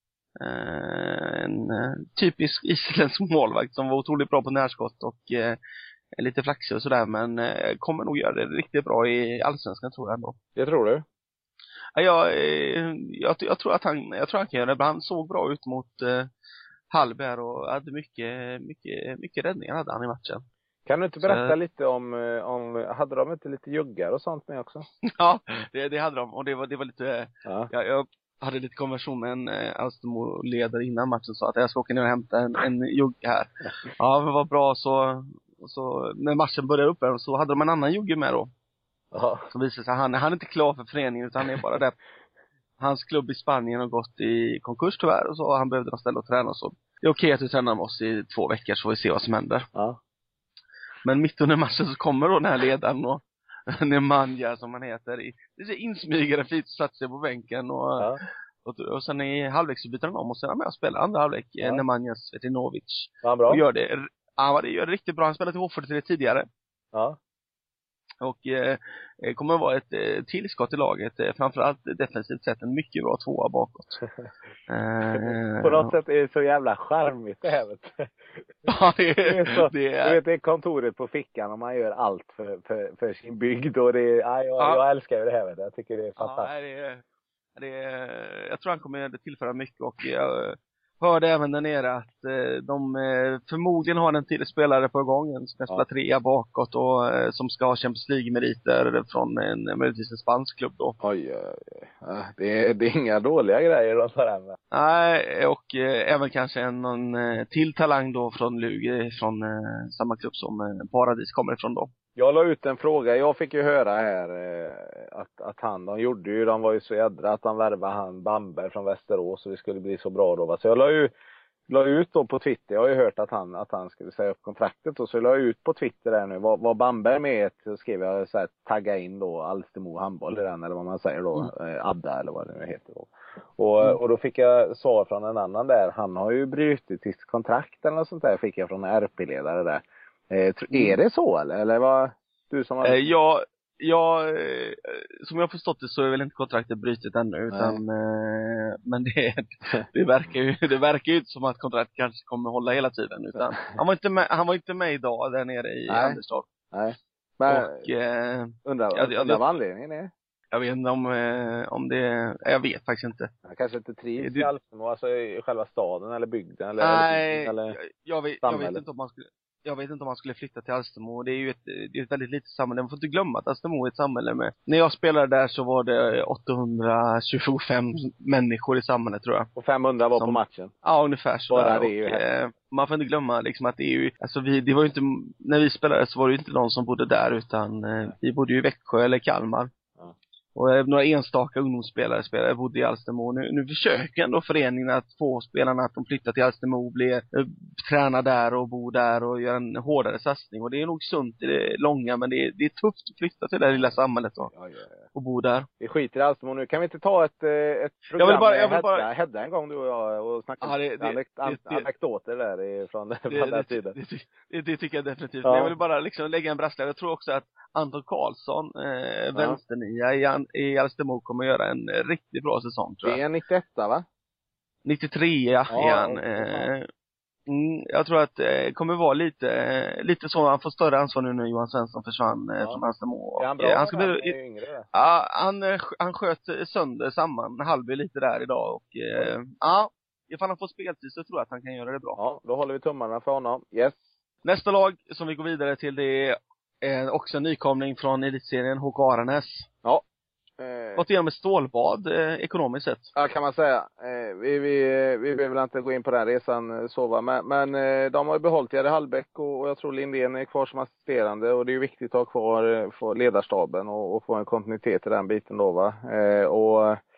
En typisk isländsk målvakt som var otroligt bra på närskott och lite flaxig och sådär, men kommer nog göra det riktigt bra i Allsvenskan tror jag ändå. Det tror du? Ja, jag tror att han kan göra det. Han såg bra ut mot Hallby och hade mycket räddningar hade han i matchen. Kan du inte berätta lite om hade de inte lite juggar och sånt med också? Ja, det hade de och det var lite Ja. Jag hade lite konversation med en Alstermo-ledare innan matchen och sa att jag ska åka ner och hämta en jugg här. Ja, men vad bra så när matchen började upp så hade de en annan jugge med då. Ja. Som visade sig han är inte klar för föreningen utan han är bara där. Hans klubb i Spanien har gått i konkurs tyvärr och så han behövde då ställa och träna och så. Det är okej att du tränar med oss i 2 veckor så får vi se vad som händer. Ja. Men mitt under matchen så kommer då den här ledaren och Nemanja som han heter det är insmygare fint satt sig på bänken och sen i halvlek så byter han om och sen är med och spelar andra halvlek Nemanja Svetinovic. Ja, bra. Och gör det riktigt bra. Han spelade till H43 tidigare. Ja. Och kommer vara ett tillskott i laget. Framförallt defensivt sett en mycket bra 2 bakåt. På något sätt är det så jävla charmigt det här. Ja, det är kontoret på fickan och man gör allt för sin bygd. Och jag älskar ju det här. Jag tycker det är fantastiskt. Jag tror han kommer tillföra mycket och jag hörde även där nere att de förmodligen har en till spelare på gången som ska spela 3 bakåt och som ska ha Champions League-meriter från möjligtvis en spansk klubb då. Oj. Det är inga dåliga grejer de tar med. Nej, och även kanske någon till talang då från Lugi från samma klubb som Paradis kommer ifrån då. Jag la ut en fråga. Jag fick ju höra här att de var ju så jädra att han värvade han Bamberg från Västerås och det skulle bli så bra då. Så jag la ut då på Twitter. Jag har ju hört att han skulle säga upp kontraktet och så la jag ut på Twitter där nu. Var Bamberg med så skrev jag så här, tagga in då Alstermo handboll i den eller vad man säger då. Adda eller vad det nu heter då. Och då fick jag svar från en annan där. Han har ju brutit sitt kontrakt eller något sånt där fick jag från en RP-ledare där. Är det så eller vad du som har... som jag har förstått det så är väl inte kontraktet brutet ännu utan men det verkar ju inte som att kontraktet kanske kommer hålla hela tiden utan han var inte med idag där nere i Anderstorp. Nej. Men undrar vad anledningen är. Jag vet inte om det jag vet faktiskt inte. Han kanske inte trivs i Alstermo, alltså i själva staden eller bygden eller jag vet inte om man skulle jag vet inte om man skulle flytta till Alstermo. Det är ju ett väldigt litet samhälle. Man får inte glömma att Alstermo är ett samhälle med... När jag spelade där så var det 825 människor i samhället tror jag. Och 500 var på matchen? Ja, ungefär så. Man får inte glömma liksom att det är ju... Alltså det var ju inte... När vi spelade så var det ju inte någon som bodde där utan vi bodde ju i Växjö eller Kalmar. Och några enstaka ungdomsspelare bodde i Alstermo. Nu försöker ändå föreningen att få spelarna att de flyttar till Alstermo, träna där och bo där och göra en hårdare satsning. Och det är nog sunt i det långa, men det är tufft att flytta till det lilla samhället då. Och bo där. Vi skiter i Alstermo nu. Kan vi inte ta ett program med Hedda en gång du och jag och snacka anekdoter där från den tiden? Det tycker jag definitivt. Men jag vill bara liksom lägga en brasklapp. Jag tror också att Anton Karlsson, vänsternia i Alstermo kommer göra en riktigt bra säsong tror jag. Det är 91 va? 93 igen. Jag tror att det kommer vara lite så han får större ansvar nu när Johan Svensson försvann från Alstermo. Han ska bli yngre. Ja, han sköt sönder samman Hallby lite där idag och ifall han får speltid så tror jag att han kan göra det bra. Ja, då håller vi tummarna för honom. Yes. Nästa lag som vi går vidare till det är också en nykomling från elitserien HK Aranäs. Ja. Gått igenom ett stålbad ekonomiskt sett. Ja, kan man säga. Vi behöver väl inte gå in på den resan så va. Men de har ju behållit Jerry Hallbäck och jag tror Lindén är kvar som assisterande. Och det är ju viktigt att ha kvar för ledarstaben och få en kontinuitet i den biten då va. Och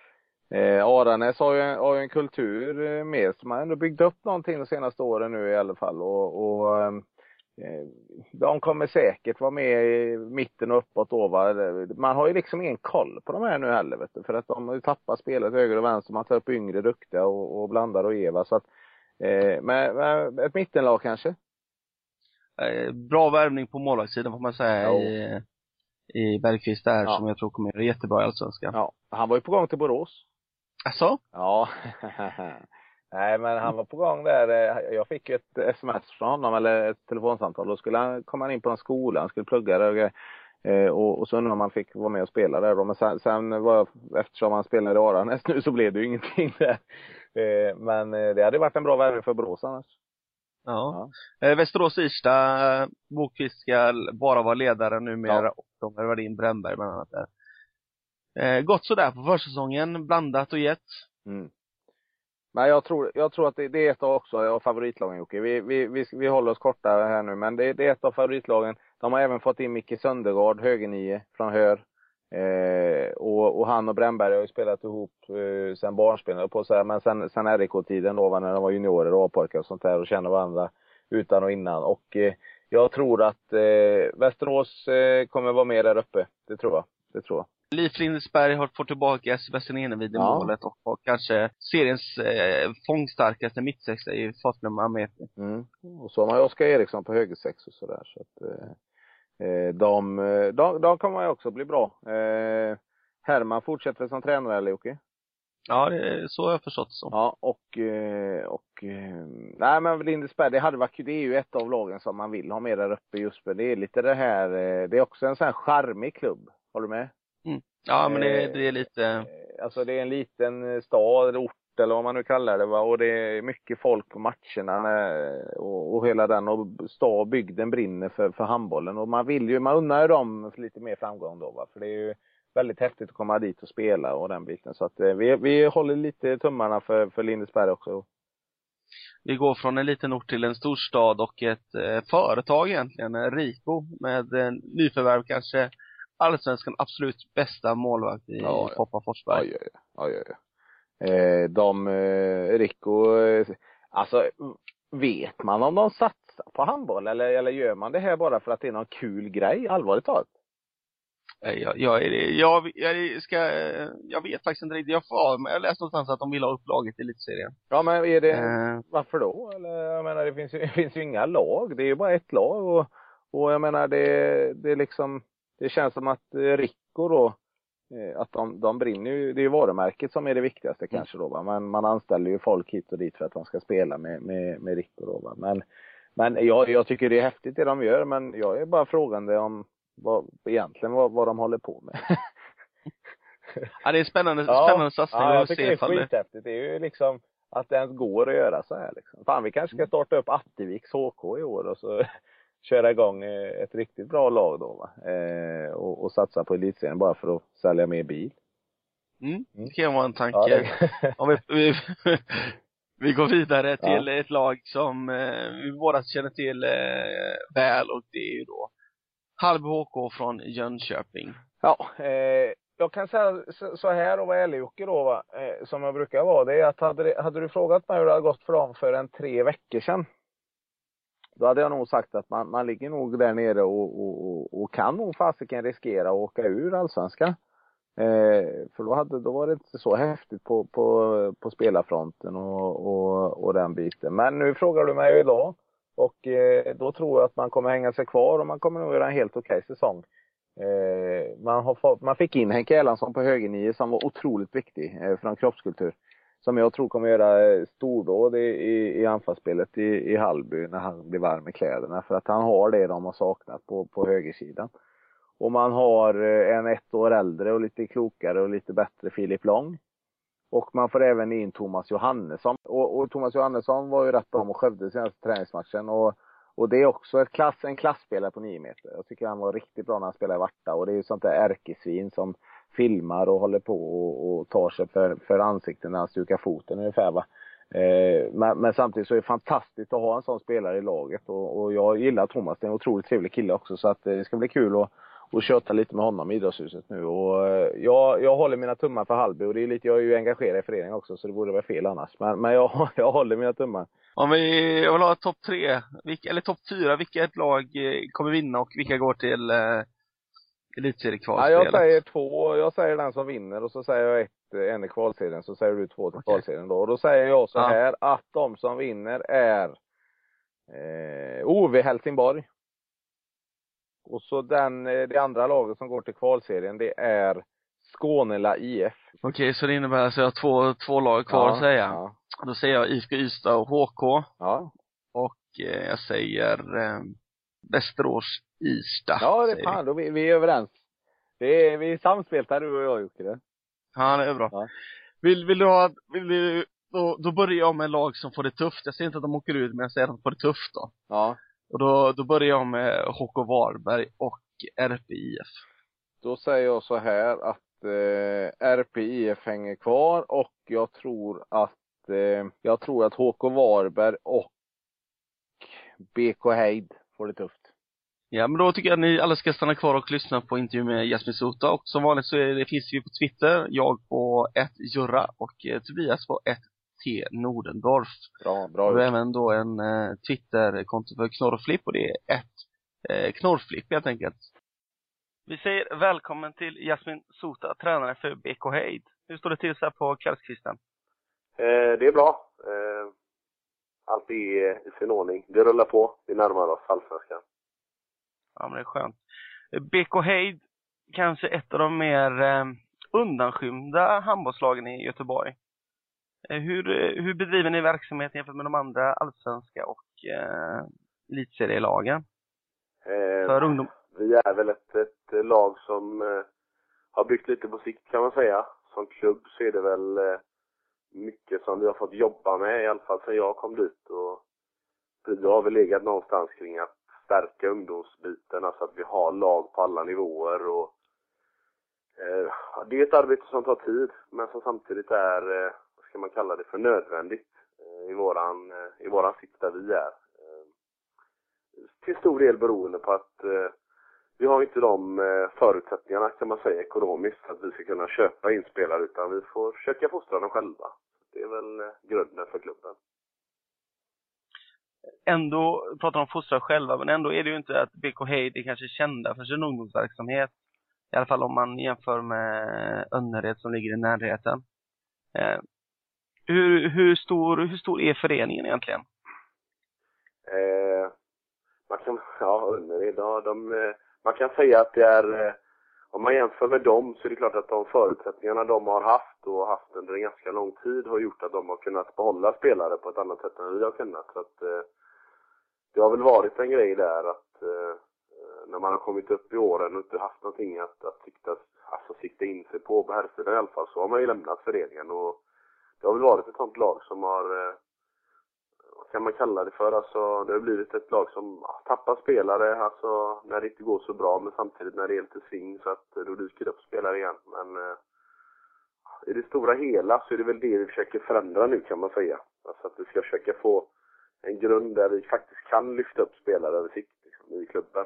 Aranäs har ju en kultur med, så man har ändå byggt upp någonting de senaste åren nu i alla fall. Och de kommer säkert vara med i mitten och uppåt då, va? Man har ju liksom ingen koll på de här nu heller, vet du, för att de har ju tappat spelet höger och vänster. Man tar upp yngre duktiga och blandar och eva, så att med ett mittenlag kanske. Bra värvning på målvaktssidan får man säga i Bergqvist där, som jag tror kommer göra jättebra i Allsvenskan. Ja, han var ju på gång till Borås. Asså? Ja. Nej, men han var på gång där. Jag fick ett sms från honom, eller ett telefonsamtal. Då skulle han komma in på en skola, han skulle plugga där och så när man fick vara med och spela där då. Men sen var, eftersom han spelade i Aranäs nu, så blev det ju ingenting där. Men det hade varit en bra värvning för Borås annars. Ja. Västerås-Irsta, Bokvist ska bara vara ledare numera, och de har varit in Brännberg bland annat där. Gott sådär på försäsongen, blandat och gett. Men jag tror att det är ett av också av favoritlagen, Jocke. Vi håller oss korta här nu, men det är ett av favoritlagen. De har även fått in Micke Söndergaard, högernio från Hör. Och han och Brännberg har ju spelat ihop sen barnspelare på så här, men sen RIK-tiden då, när de var juniorer och A-pojkar och sånt där, och känner varandra utan och innan. Och jag tror att Västerås kommer vara med där uppe. Det tror jag. Liv Lindesberg har fått tillbaka Sebastian Enevid i målet och kanske seriens fångstarkaste mittsexa i Fattlum Ameti. Och så har man ju Oskar Eriksson på högersex och sådär, så att de kommer ju också bli bra. Herman fortsätter som tränare, eller Jocke? Ja, så har jag förstått så. Ja, och nej, men Lindesberg, det hade varit, det är ju ett av lagen som man vill ha med där uppe just för. Det är lite det här, det är också en sån här charmig klubb. Håller du med? Ja, men det är lite... Alltså det är en liten stad, ort eller vad man nu kallar det, va? Och det är mycket folk på matcherna och hela den, och bygden brinner för handbollen. Och man unnar ju dem lite mer framgång då, va? För det är ju väldigt häftigt att komma dit och spela och den biten. Så att vi håller lite tummarna för Lindesberg också. Vi går från en liten ort till en storstad och ett företag egentligen, Rico, med nyförvärv kanske Allsvenskan absolut bästa målvakt i Poppa Forsberg. Ja. Rico, alltså vet man om de satsar på handboll eller gör man det här bara för att det är någon kul grej, allvarligt talat? Jag vet faktiskt inte riktigt. Jag läste någonstans att de vill ha upp laget i elitserien. Ja, men är det varför då? Eller jag menar, det finns ju inga lag, det är ju bara ett lag, och jag menar det liksom, det känns som att Rico då, att de brinner ju, det är ju varumärket som är det viktigaste kanske då, va? Man anställer ju folk hit och dit för att de ska spela med Rico då, va? Men jag tycker det är häftigt det de gör, men jag är bara frågande om vad de håller på med. Ja, det är spännande satsning. Ja, jag tycker det är skithäftigt. Det är ju liksom att det ens går att göra så här liksom. Fan, vi kanske ska starta upp Atteviks HK i år och så köra igång ett riktigt bra lag då, va? Och satsa på elitserien bara för att sälja mer bil. Det kan vara en tanke. Om vi går vidare till ett lag som vi båda känner till väl, och det är ju då Hallby HK från Jönköping. Ja, jag kan säga så här och vara ärlig, Jocke då, va? Som jag brukar vara, det är att hade du frågat mig hur det hade gått för dem för 3 veckor sedan, då hade jag nog sagt att man ligger nog där nere och kan nog fasiken riskera att åka ur Allsvenskan. För då var det inte så häftigt på spelarfronten och den biten. Men nu frågar du mig idag, och då tror jag att man kommer hänga sig kvar och man kommer nog göra en helt okej säsong. Man fick in Henke Erlandsson på högernio som var otroligt viktig från kroppskultur, som jag tror kommer göra stordåd i anfallsspelet i Hallby när han blir varm i kläderna, för att han har det de har saknat på högersidan. Och man har en 1 år äldre och lite klokare och lite bättre Filip Lång. Och man får även in Thomas Johannesson. Och Thomas Johannesson var ju rätt bra och Skövde senaste träningsmatchen. Och det är också en klassspelare på 9 meter. Jag tycker han var riktigt bra när han spelade i Varta. Och det är ju sånt där ärkesvin som filmar och håller på och tar sig för ansikten när han stukar foten ungefär, va. Men samtidigt så är det fantastiskt att ha en sån spelare i laget. Och jag gillar Thomas, det är en otroligt trevlig kille också. Så att det ska bli kul och köta lite med honom i idrottshuset nu. Och jag håller mina tummar för Hallby, och det är lite, jag är ju engagerad i föreningen också, så det borde vara fel annars. Men jag håller mina tummar. Jag vill ha topp 3, eller topp 4, vilka ett lag kommer vinna och vilka går till elitseriekvalspelet? Ja, jag säger 2, jag säger den som vinner, och så säger jag en i kvalserien, så säger du 2 till kvalserien då. Och då säger jag så här att de som vinner är OV Helsingborg. Och så det andra laget som går till kvalserien, det är Skånela IF. Okej, så det innebär alltså jag har två lag kvar att säga. Ja. Då säger jag IFK Ystad och HK. Ja. Och jag säger Västerås Ystad. Ja, det är fan, då vi är överens. Vi är samspelta, du och jag, Jocke. Det. Ja, det är bra. Ja. Då börjar jag med en lag som får det tufft. Jag säger inte att de åker ut, men jag säger att de får det tufft då. Ja. Och då börjar jag med HK Varberg och RPIF. Då säger jag så här att RPIF hänger kvar, och jag tror att HK Varberg och BK Heid får det tufft. Ja, men då tycker jag att ni alla ska stanna kvar och lyssna på intervju med Jasmin Sota. Och som vanligt så finns vi på Twitter. Jag på @Jurra och Tobias på @T Nordendorf. Bra. Och även då en Twitter-konto för Knorrflipp, och det är @Knorrflipp helt enkelt. Vi säger välkommen till Jasmin Sota, tränare för BK Heid. Hur står det till så här på kvällskvisten? Det är bra. Allt är i sin ordning. Det rullar på. Vi närmar oss allsvenskan. Ja, men det är skönt. BK Heid, kanske ett av de mer undanskymda handbollslagen i Göteborg. Hur bedriver ni verksamhet jämfört med de andra allsvenska och elitserielagen? För ungdom? Vi är väl ett lag som har byggt lite på sikt, kan man säga. Som klubb så är det väl mycket som vi har fått jobba med, i alla fall sedan jag kom dit. Och vi har väl legat någonstans kring att stärka ungdomsbiten, alltså att vi har lag på alla nivåer. Och det är ett arbete som tar tid, men som samtidigt är, vad ska man kalla det för, nödvändigt i våran sikt där vi är. Till stor del beroende på att vi har inte de förutsättningarna, kan man säga, ekonomiskt, att vi ska kunna köpa inspelare, utan vi får försöka fostra dem själva. Det är väl grunden för klubben. Ändå pratar de fostra själva, men ändå är det ju inte att BK Heid är kanske kända för sin ungdomsverksamhet. I alla fall om man jämför med Önnered som ligger i närheten. Hur stor är föreningen egentligen? Önnered, man kan säga att det är, om man jämför med dem, så är det klart att de förutsättningarna de har haft under en ganska lång tid har gjort att de har kunnat behålla spelare på ett annat sätt än vi har kunnat. Så att det har väl varit en grej där att när man har kommit upp i åren och inte haft någonting att sikta in sig på herrsidan i alla fall, så har man ju lämnat föreningen. Och det har väl varit ett sånt lag som har, vad kan man kalla det för, alltså det har blivit ett lag som tappar spelare, alltså när det inte går så bra, men samtidigt när det är lite sving, så att då dyker det upp spelare igen. Men i det stora hela så är det väl det vi försöker förändra nu, kan man säga. Alltså att vi ska försöka få en grund där vi faktiskt kan lyfta upp spelare över sikt liksom, i klubben.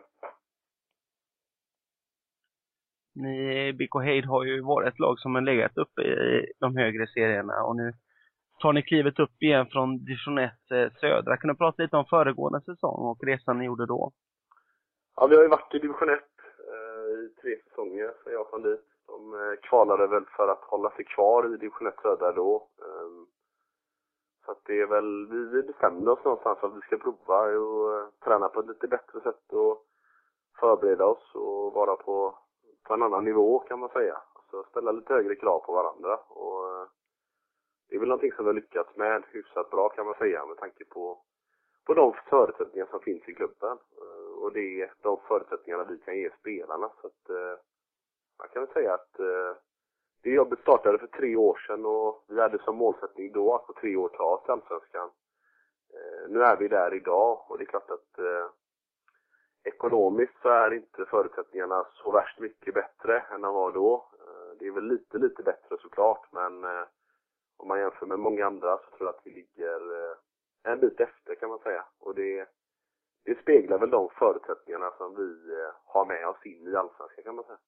Ni, BK Heid har ju varit ett lag som har legat uppe i de högre serierna, och nu tar ni klivet upp igen från division 1 södra. Kan du prata lite om föregående säsong och resan ni gjorde då? Ja, vi har ju varit i division 1 i 3 säsonger så jag kom dit. De kvalade väl för att hålla sig kvar i division 1 södra då. Så att det är väl, vi bestämde oss någonstans att vi ska prova och träna på ett lite bättre sätt och förbereda oss och vara på en annan nivå, kan man säga. Alltså ställa lite högre krav på varandra, och det är väl någonting som vi har lyckats med hyfsat bra, kan man säga, med tanke på de förutsättningar som finns i klubben. Och det är de förutsättningarna vi kan ge spelarna. Så att man kan väl säga att det jobbet startade för 3 år sedan, och vi hade som målsättning då att på 3 år ta oss till allsvenskan. Nu är vi där idag, och det är klart att ekonomiskt så är inte förutsättningarna så värst mycket bättre än de var då. Det är väl lite bättre såklart, men om man jämför med många andra så tror jag att vi ligger en bit efter, kan man säga. Och det det speglar väl de förutsättningarna som vi har med oss in i Allsvenskan, kan man säga.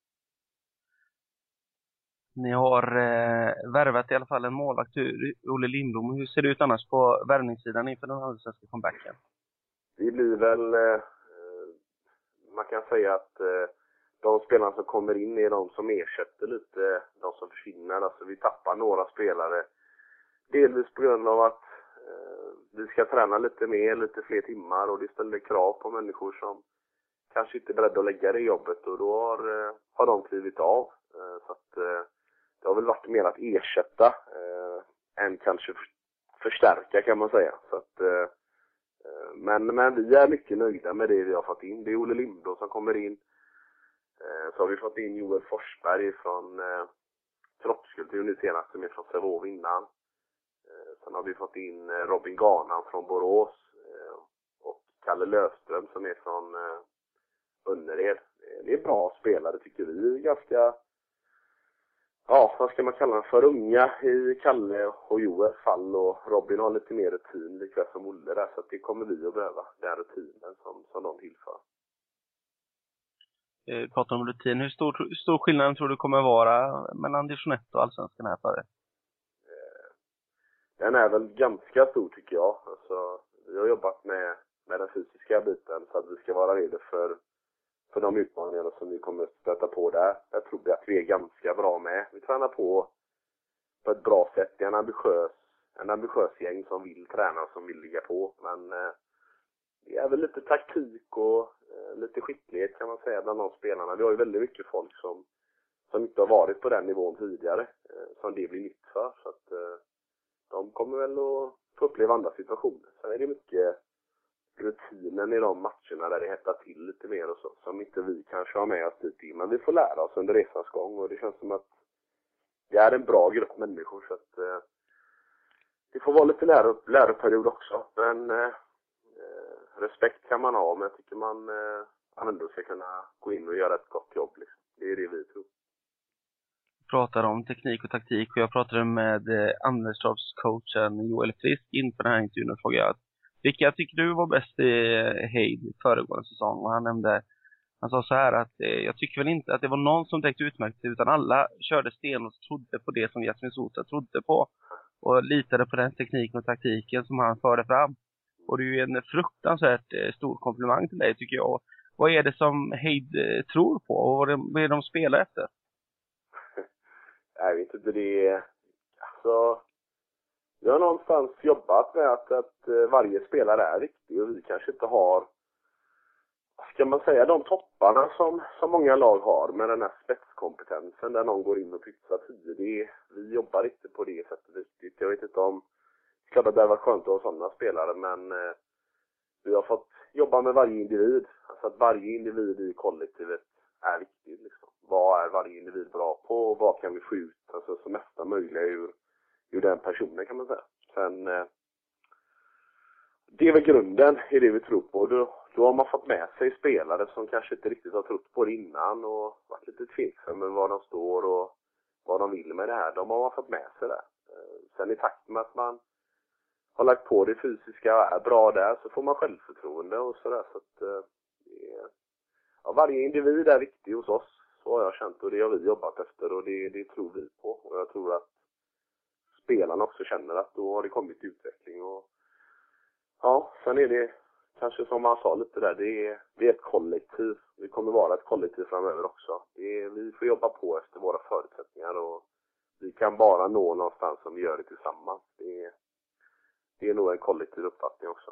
Ni har värvat i alla fall en målvakt, Olle Lindblom. Hur ser det ut annars på värvningssidan inför den allsvenska comebacken? Det blir väl, man kan säga att de spelarna som kommer in är de som ersätter lite de som försvinner. Alltså vi tappar några spelare. Delvis på grund av att vi ska träna lite mer, lite fler timmar, och det ställer krav på människor som kanske inte är beredda att lägga det jobbet, och då har de klivit av. Så att det har väl varit mer att ersätta än kanske förstärka, kan man säga. Så att, men vi är mycket nöjda med det vi har fått in. Det är Olle Lindblom som kommer in. Så har vi fått in Joel Forsberg från Kroppskultur nu senast, som är från Sävehof innan. Sen har vi fått in Robin Garnan från Borås och Kalle Löfström som är från Önnered. Det är bra spelare, tycker vi. Ganska, ja, vad ska man kalla dem, för unga i Kalle och Joel fall, och Robin har lite mer rutin likväl som Olle där, så att det kommer vi att behöva, den rutinen som de tillför. Pratar om rutin. Hur stor skillnad tror du kommer vara mellan division 1 och allsvenskan här för er? Den är väl ganska stor, tycker jag. Alltså, vi har jobbat med den fysiska biten så att vi ska vara redo för de utmaningarna som vi kommer stöta på där. Jag tror att vi är ganska bra med. Vi tränar på ett bra sätt. Det är en ambitiös gäng som vill träna och som vill ligga på. Men det är väl lite taktik och lite skicklighet, kan man säga, bland de spelarna. Vi har ju väldigt mycket folk som inte har varit på den nivån tidigare, som det blir nytt för. Så att de kommer väl att få uppleva andra situationer. Sen är det mycket rutinen i de matcherna där det hettar till lite mer och så, som inte vi kanske har med oss dit in. Men vi får lära oss under resans gång, och det känns som att det är en bra grupp människor, så att det får vara lite läroperiod också. Men respekt kan man ha, men jag tycker man ändå ska kunna gå in och göra ett gott jobb. Liksom. Det är det vi tror. Pratar om teknik och taktik, och jag pratade med Anderstorps-coachen Joel Frisk inför den här intervjun och frågade vilka tycker du var bäst i Heid föregående säsong, och han sa så här att jag tycker väl inte att det var någon som direkt utmärkt sig, utan alla körde sten och trodde på det som Jasmin Sota trodde på och litade på den tekniken och taktiken som han förde fram. Och det är ju en fruktansvärt stor komplimang till dig, tycker jag. Vad är det som Heid tror på, och vad är det de spelar efter? Jag vet inte, det är... Alltså, jag har någonstans jobbat med att varje spelare är viktig, och vi kanske inte har, ska man säga, de topparna som många lag har med den här spetskompetensen där någon går in och pytsar 10. Vi jobbar inte på det sättet riktigt. Jag vet inte om, klart att det har varit skönt att ha sådana spelare, men vi har fått jobba med varje individ. Alltså att varje individ i kollektivet är viktig. Liksom. Vad är varje individ bra på, och vad kan vi få ut alltså, så mesta möjliga ur den personen, kan man säga. Sen det är väl grunden i det vi tror på. Då har man fått med sig spelare som kanske inte riktigt har trott på det innan och varit lite tveksam med var de står och vad de vill med det här. De har man fått med sig där. Sen i takt med att man har lagt på det fysiska och är bra där, så får man självförtroende och sådär. Så att varje individ är viktig hos oss. Så har jag känt, och det har vi jobbat efter, och det tror vi på. Och jag tror att spelarna också känner att då har det kommit utveckling. Och ja, sen är det kanske som man sa lite där, det är ett kollektiv. Vi kommer vara ett kollektiv framöver också. Vi får jobba på efter våra förutsättningar, och vi kan bara nå någonstans om vi gör det tillsammans. Det är nog en kollektiv uppfattning också.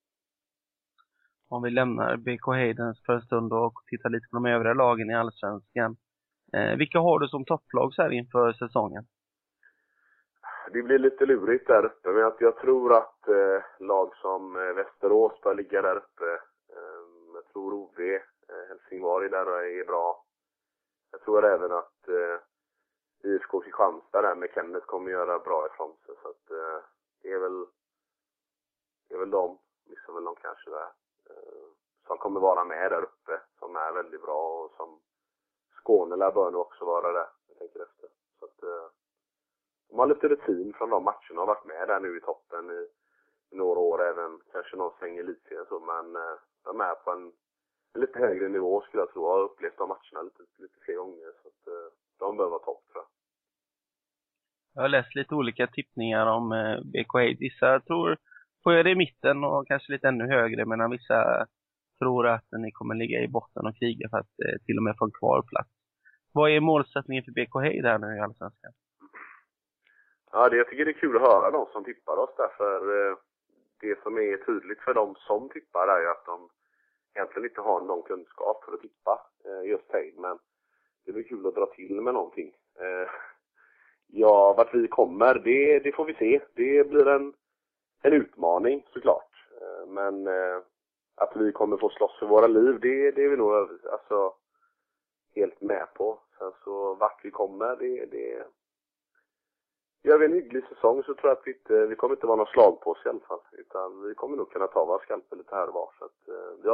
Om vi lämnar BK Heidens för en stund och tittar lite på de övriga lagen i Allsvenskan. Vilka har du som topplag så här inför säsongen? Det blir lite lurigt där uppe, men jag tror att lag som Västerås bör ligga där uppe. Jag tror OV, Helsingborg där är bra. Jag tror även att IFK Kristianstad där med Kenneth kommer göra bra ifrån sig. Så att det är väl de, missar väl de kanske där, som kommer vara med där uppe, som är väldigt bra, och som Skåne bör nog också vara där, jag tänker efter. Så att de har lite rutin från de matcherna och har varit med där nu i toppen i några år även kanske någon sväng i elitserien så, men de är på en lite högre nivå skulle jag tro. Jag har upplevt de matcherna lite fler gånger, så att de behöver vara topp, tror jag. Jag har läst lite olika tippningar om BK Heid. Vissa tror på er i mitten och kanske lite ännu högre, medan vissa tror att ni kommer ligga i botten och kriga för att till och med få en kvarplats. Vad är målsättningen för BK Heid här nu i Allsvenskan? Ja, jag tycker det är kul att höra de som tippar oss, därför det som är tydligt för de som tippar är ju att de egentligen inte har någon kunskap för att tippa just Heid, men det blir kul att dra till med någonting. Ja, vart vi kommer, det får vi se. Det blir en utmaning såklart. Men att vi kommer få slåss för våra liv, det är vi nog helt med på. Sen så vart vi kommer, det gör vi en hygglig säsong så tror jag att vi kommer inte vara någon slag på oss i alla fall. Utan vi kommer nog kunna ta våra skalper lite här och var. Så att vi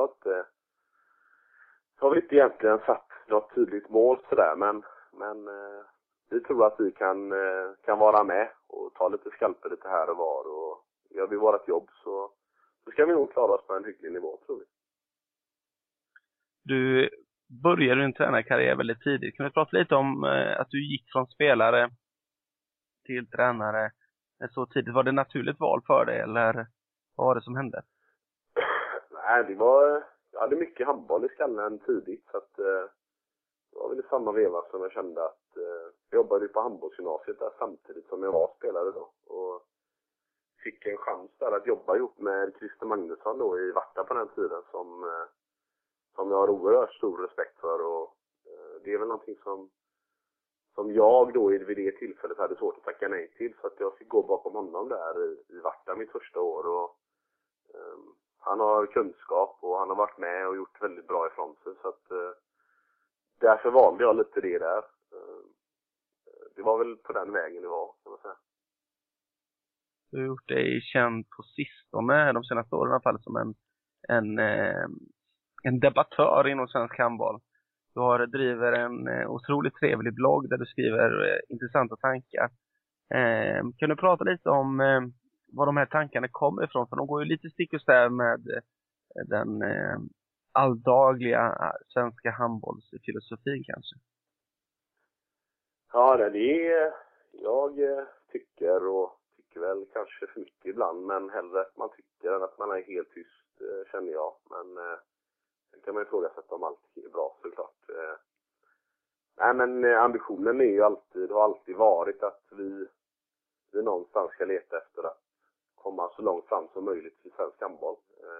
har inte egentligen satt något tydligt mål sådär, men vi tror att vi kan vara med och ta lite skalper lite här och var, och gör vi vårt jobb så ska vi nog klara oss på en hygglig nivå, tror vi. Du började din tränarkarriär väldigt tidigt. Kan du prata lite om att du gick från spelare till tränare så tidigt? Var det naturligt val för dig, eller vad var det som hände? Nej, jag hade mycket handboll i skallen tidigt, så att det var väl i samma veva som jag kände att jag jobbade på handbollsgymnasiet där samtidigt som jag var spelare då, och fick en chans där att jobba ihop med Christer Magnusson då i Varta på den tiden, som jag har oerhört stor respekt för, och det är väl någonting som jag då vid det tillfället hade svårt att tacka nej till, så att jag fick gå bakom honom där i Varta mitt första år, och han har kunskap och han har varit med och gjort väldigt bra ifrån sig, så att därför valde jag lite det där. Det var väl på den vägen det var, kan man säga. Du har gjort dig känd på sistone, de senaste åren i alla fall, som en debattör inom svensk handboll. Du driver en otroligt trevlig blogg där du skriver intressanta tankar. Kan du prata lite om var de här tankarna kommer ifrån? För de går ju lite stick och stäv med den alldagliga svenska handbollsfilosofin kanske. Ja, det är jag tycker väl kanske för mycket ibland, men hellre att man tycker än att man är helt tyst, känner jag. Men det kan man ju ifrågasätta om allt är bra, såklart. Nej, men ambitionen är ju har alltid varit att vi någonstans ska leta efter att komma så långt fram som möjligt i svensk handboll.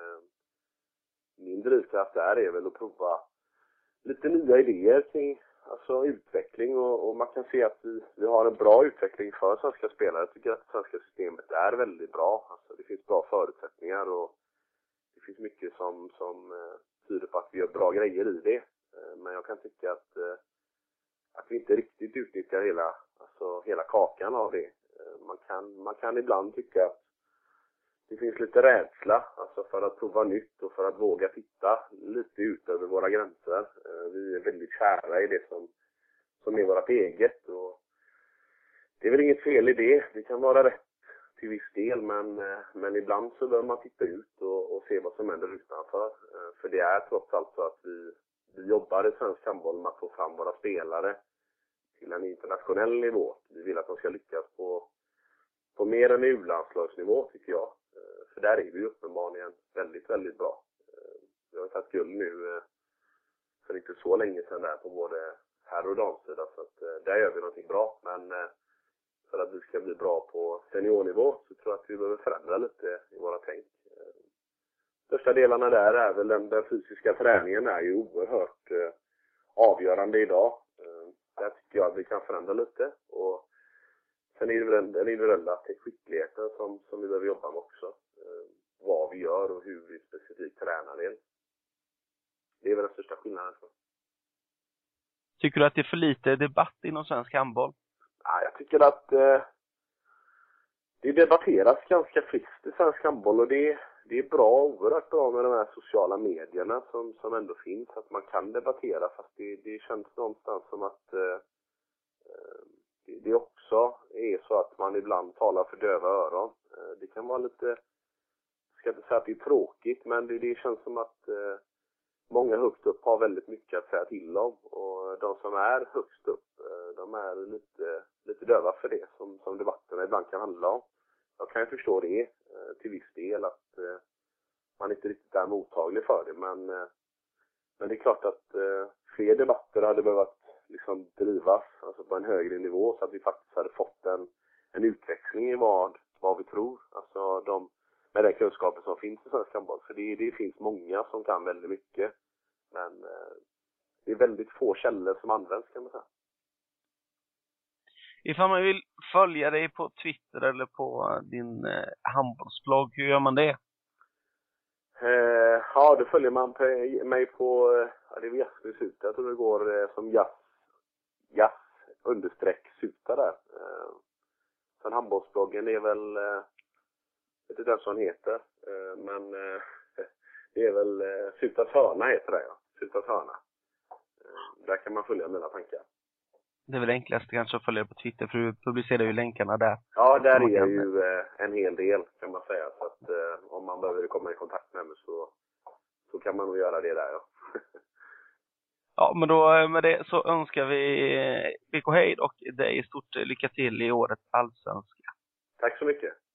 Min drivkraft där är väl att prova lite nya idéer kring utveckling, och man kan se att vi har en bra utveckling för svenska spelare. Jag tycker att det svenska systemet är väldigt bra. Det finns bra förutsättningar, och det finns mycket som tyder på att vi gör bra grejer i det. Men jag kan tycka att vi inte riktigt utnyttjar hela kakan av det. Man kan ibland tycka att det finns lite rädsla för att prova nytt och för att våga titta lite ut över våra gränser. Vi är väldigt kära i det som är vårt eget, och det är väl inget fel i det. Det kan vara rätt till viss del, men ibland så bör man titta ut och se vad som händer utanför. För det är trots allt så att vi jobbar i svensk handboll med att få fram våra spelare till en internationell nivå. Vi vill att de ska lyckas på mer än u-landslagsnivå, tycker jag. För där är vi uppenbarligen väldigt, väldigt bra. Vi har tagit guld nu för inte så länge sedan där på både herr- och damsida, så att där gör vi någonting bra. Men för att vi ska bli bra på seniornivå så tror jag att vi behöver förändra lite i våra tänk. Största delarna där är väl den fysiska träningen är ju oerhört avgörande idag. Där tycker jag att vi kan förändra lite, och sen är det väl den individuella skickligheten som vi behöver jobba med också. Vad vi gör och hur vi specifikt tränar det. Det är väl den största skillnaden. Tycker du att det är för lite debatt inom svensk handboll? Ja, jag tycker att det debatteras ganska friskt i svensk handboll, och det är bra, oerhört bra med de här sociala medierna som ändå finns, att man kan debattera, fast det känns någonstans som att det också är så att man ibland talar för döva öron. Det kan vara lite ska inte säga att det är tråkigt, men det känns som att många högst upp har väldigt mycket att säga till om. Och de som är högst upp, de är lite döva för det som debatterna ibland kan handla om. Jag kan ju förstå det till viss del, att man inte riktigt är mottaglig för det. Men det är klart att fler debatter hade behövt liksom drivas alltså på en högre nivå, så att vi faktiskt hade fått en utväxling i vad vi tror. Alltså med den kunskapen som finns i svensk handboll. För det finns många som kan väldigt mycket. Men det är väldigt få källor som används, kan man säga. Ifall man vill följa dig på Twitter eller på din handbollsblogg, hur gör man det? Ja, då följer man mig på, det är Jazzsuta. Jag tror det går som jazz_suta där. Sen handbollsbloggen är väl, vet inte ens vad den heter, men det är väl Sutas hörna heter det, ja. Sutas hörna. Där kan man följa mina tankar. Det är väl enklast kanske att följa på Twitter, för du publicerar ju länkarna där. Ja, där är ju en hel del, kan man säga. Så att om man behöver komma i kontakt med mig så kan man nog göra det där, ja. Ja, men då med det så önskar vi BK Heid och dig stort lycka till i årets allsvenska. Tack så mycket.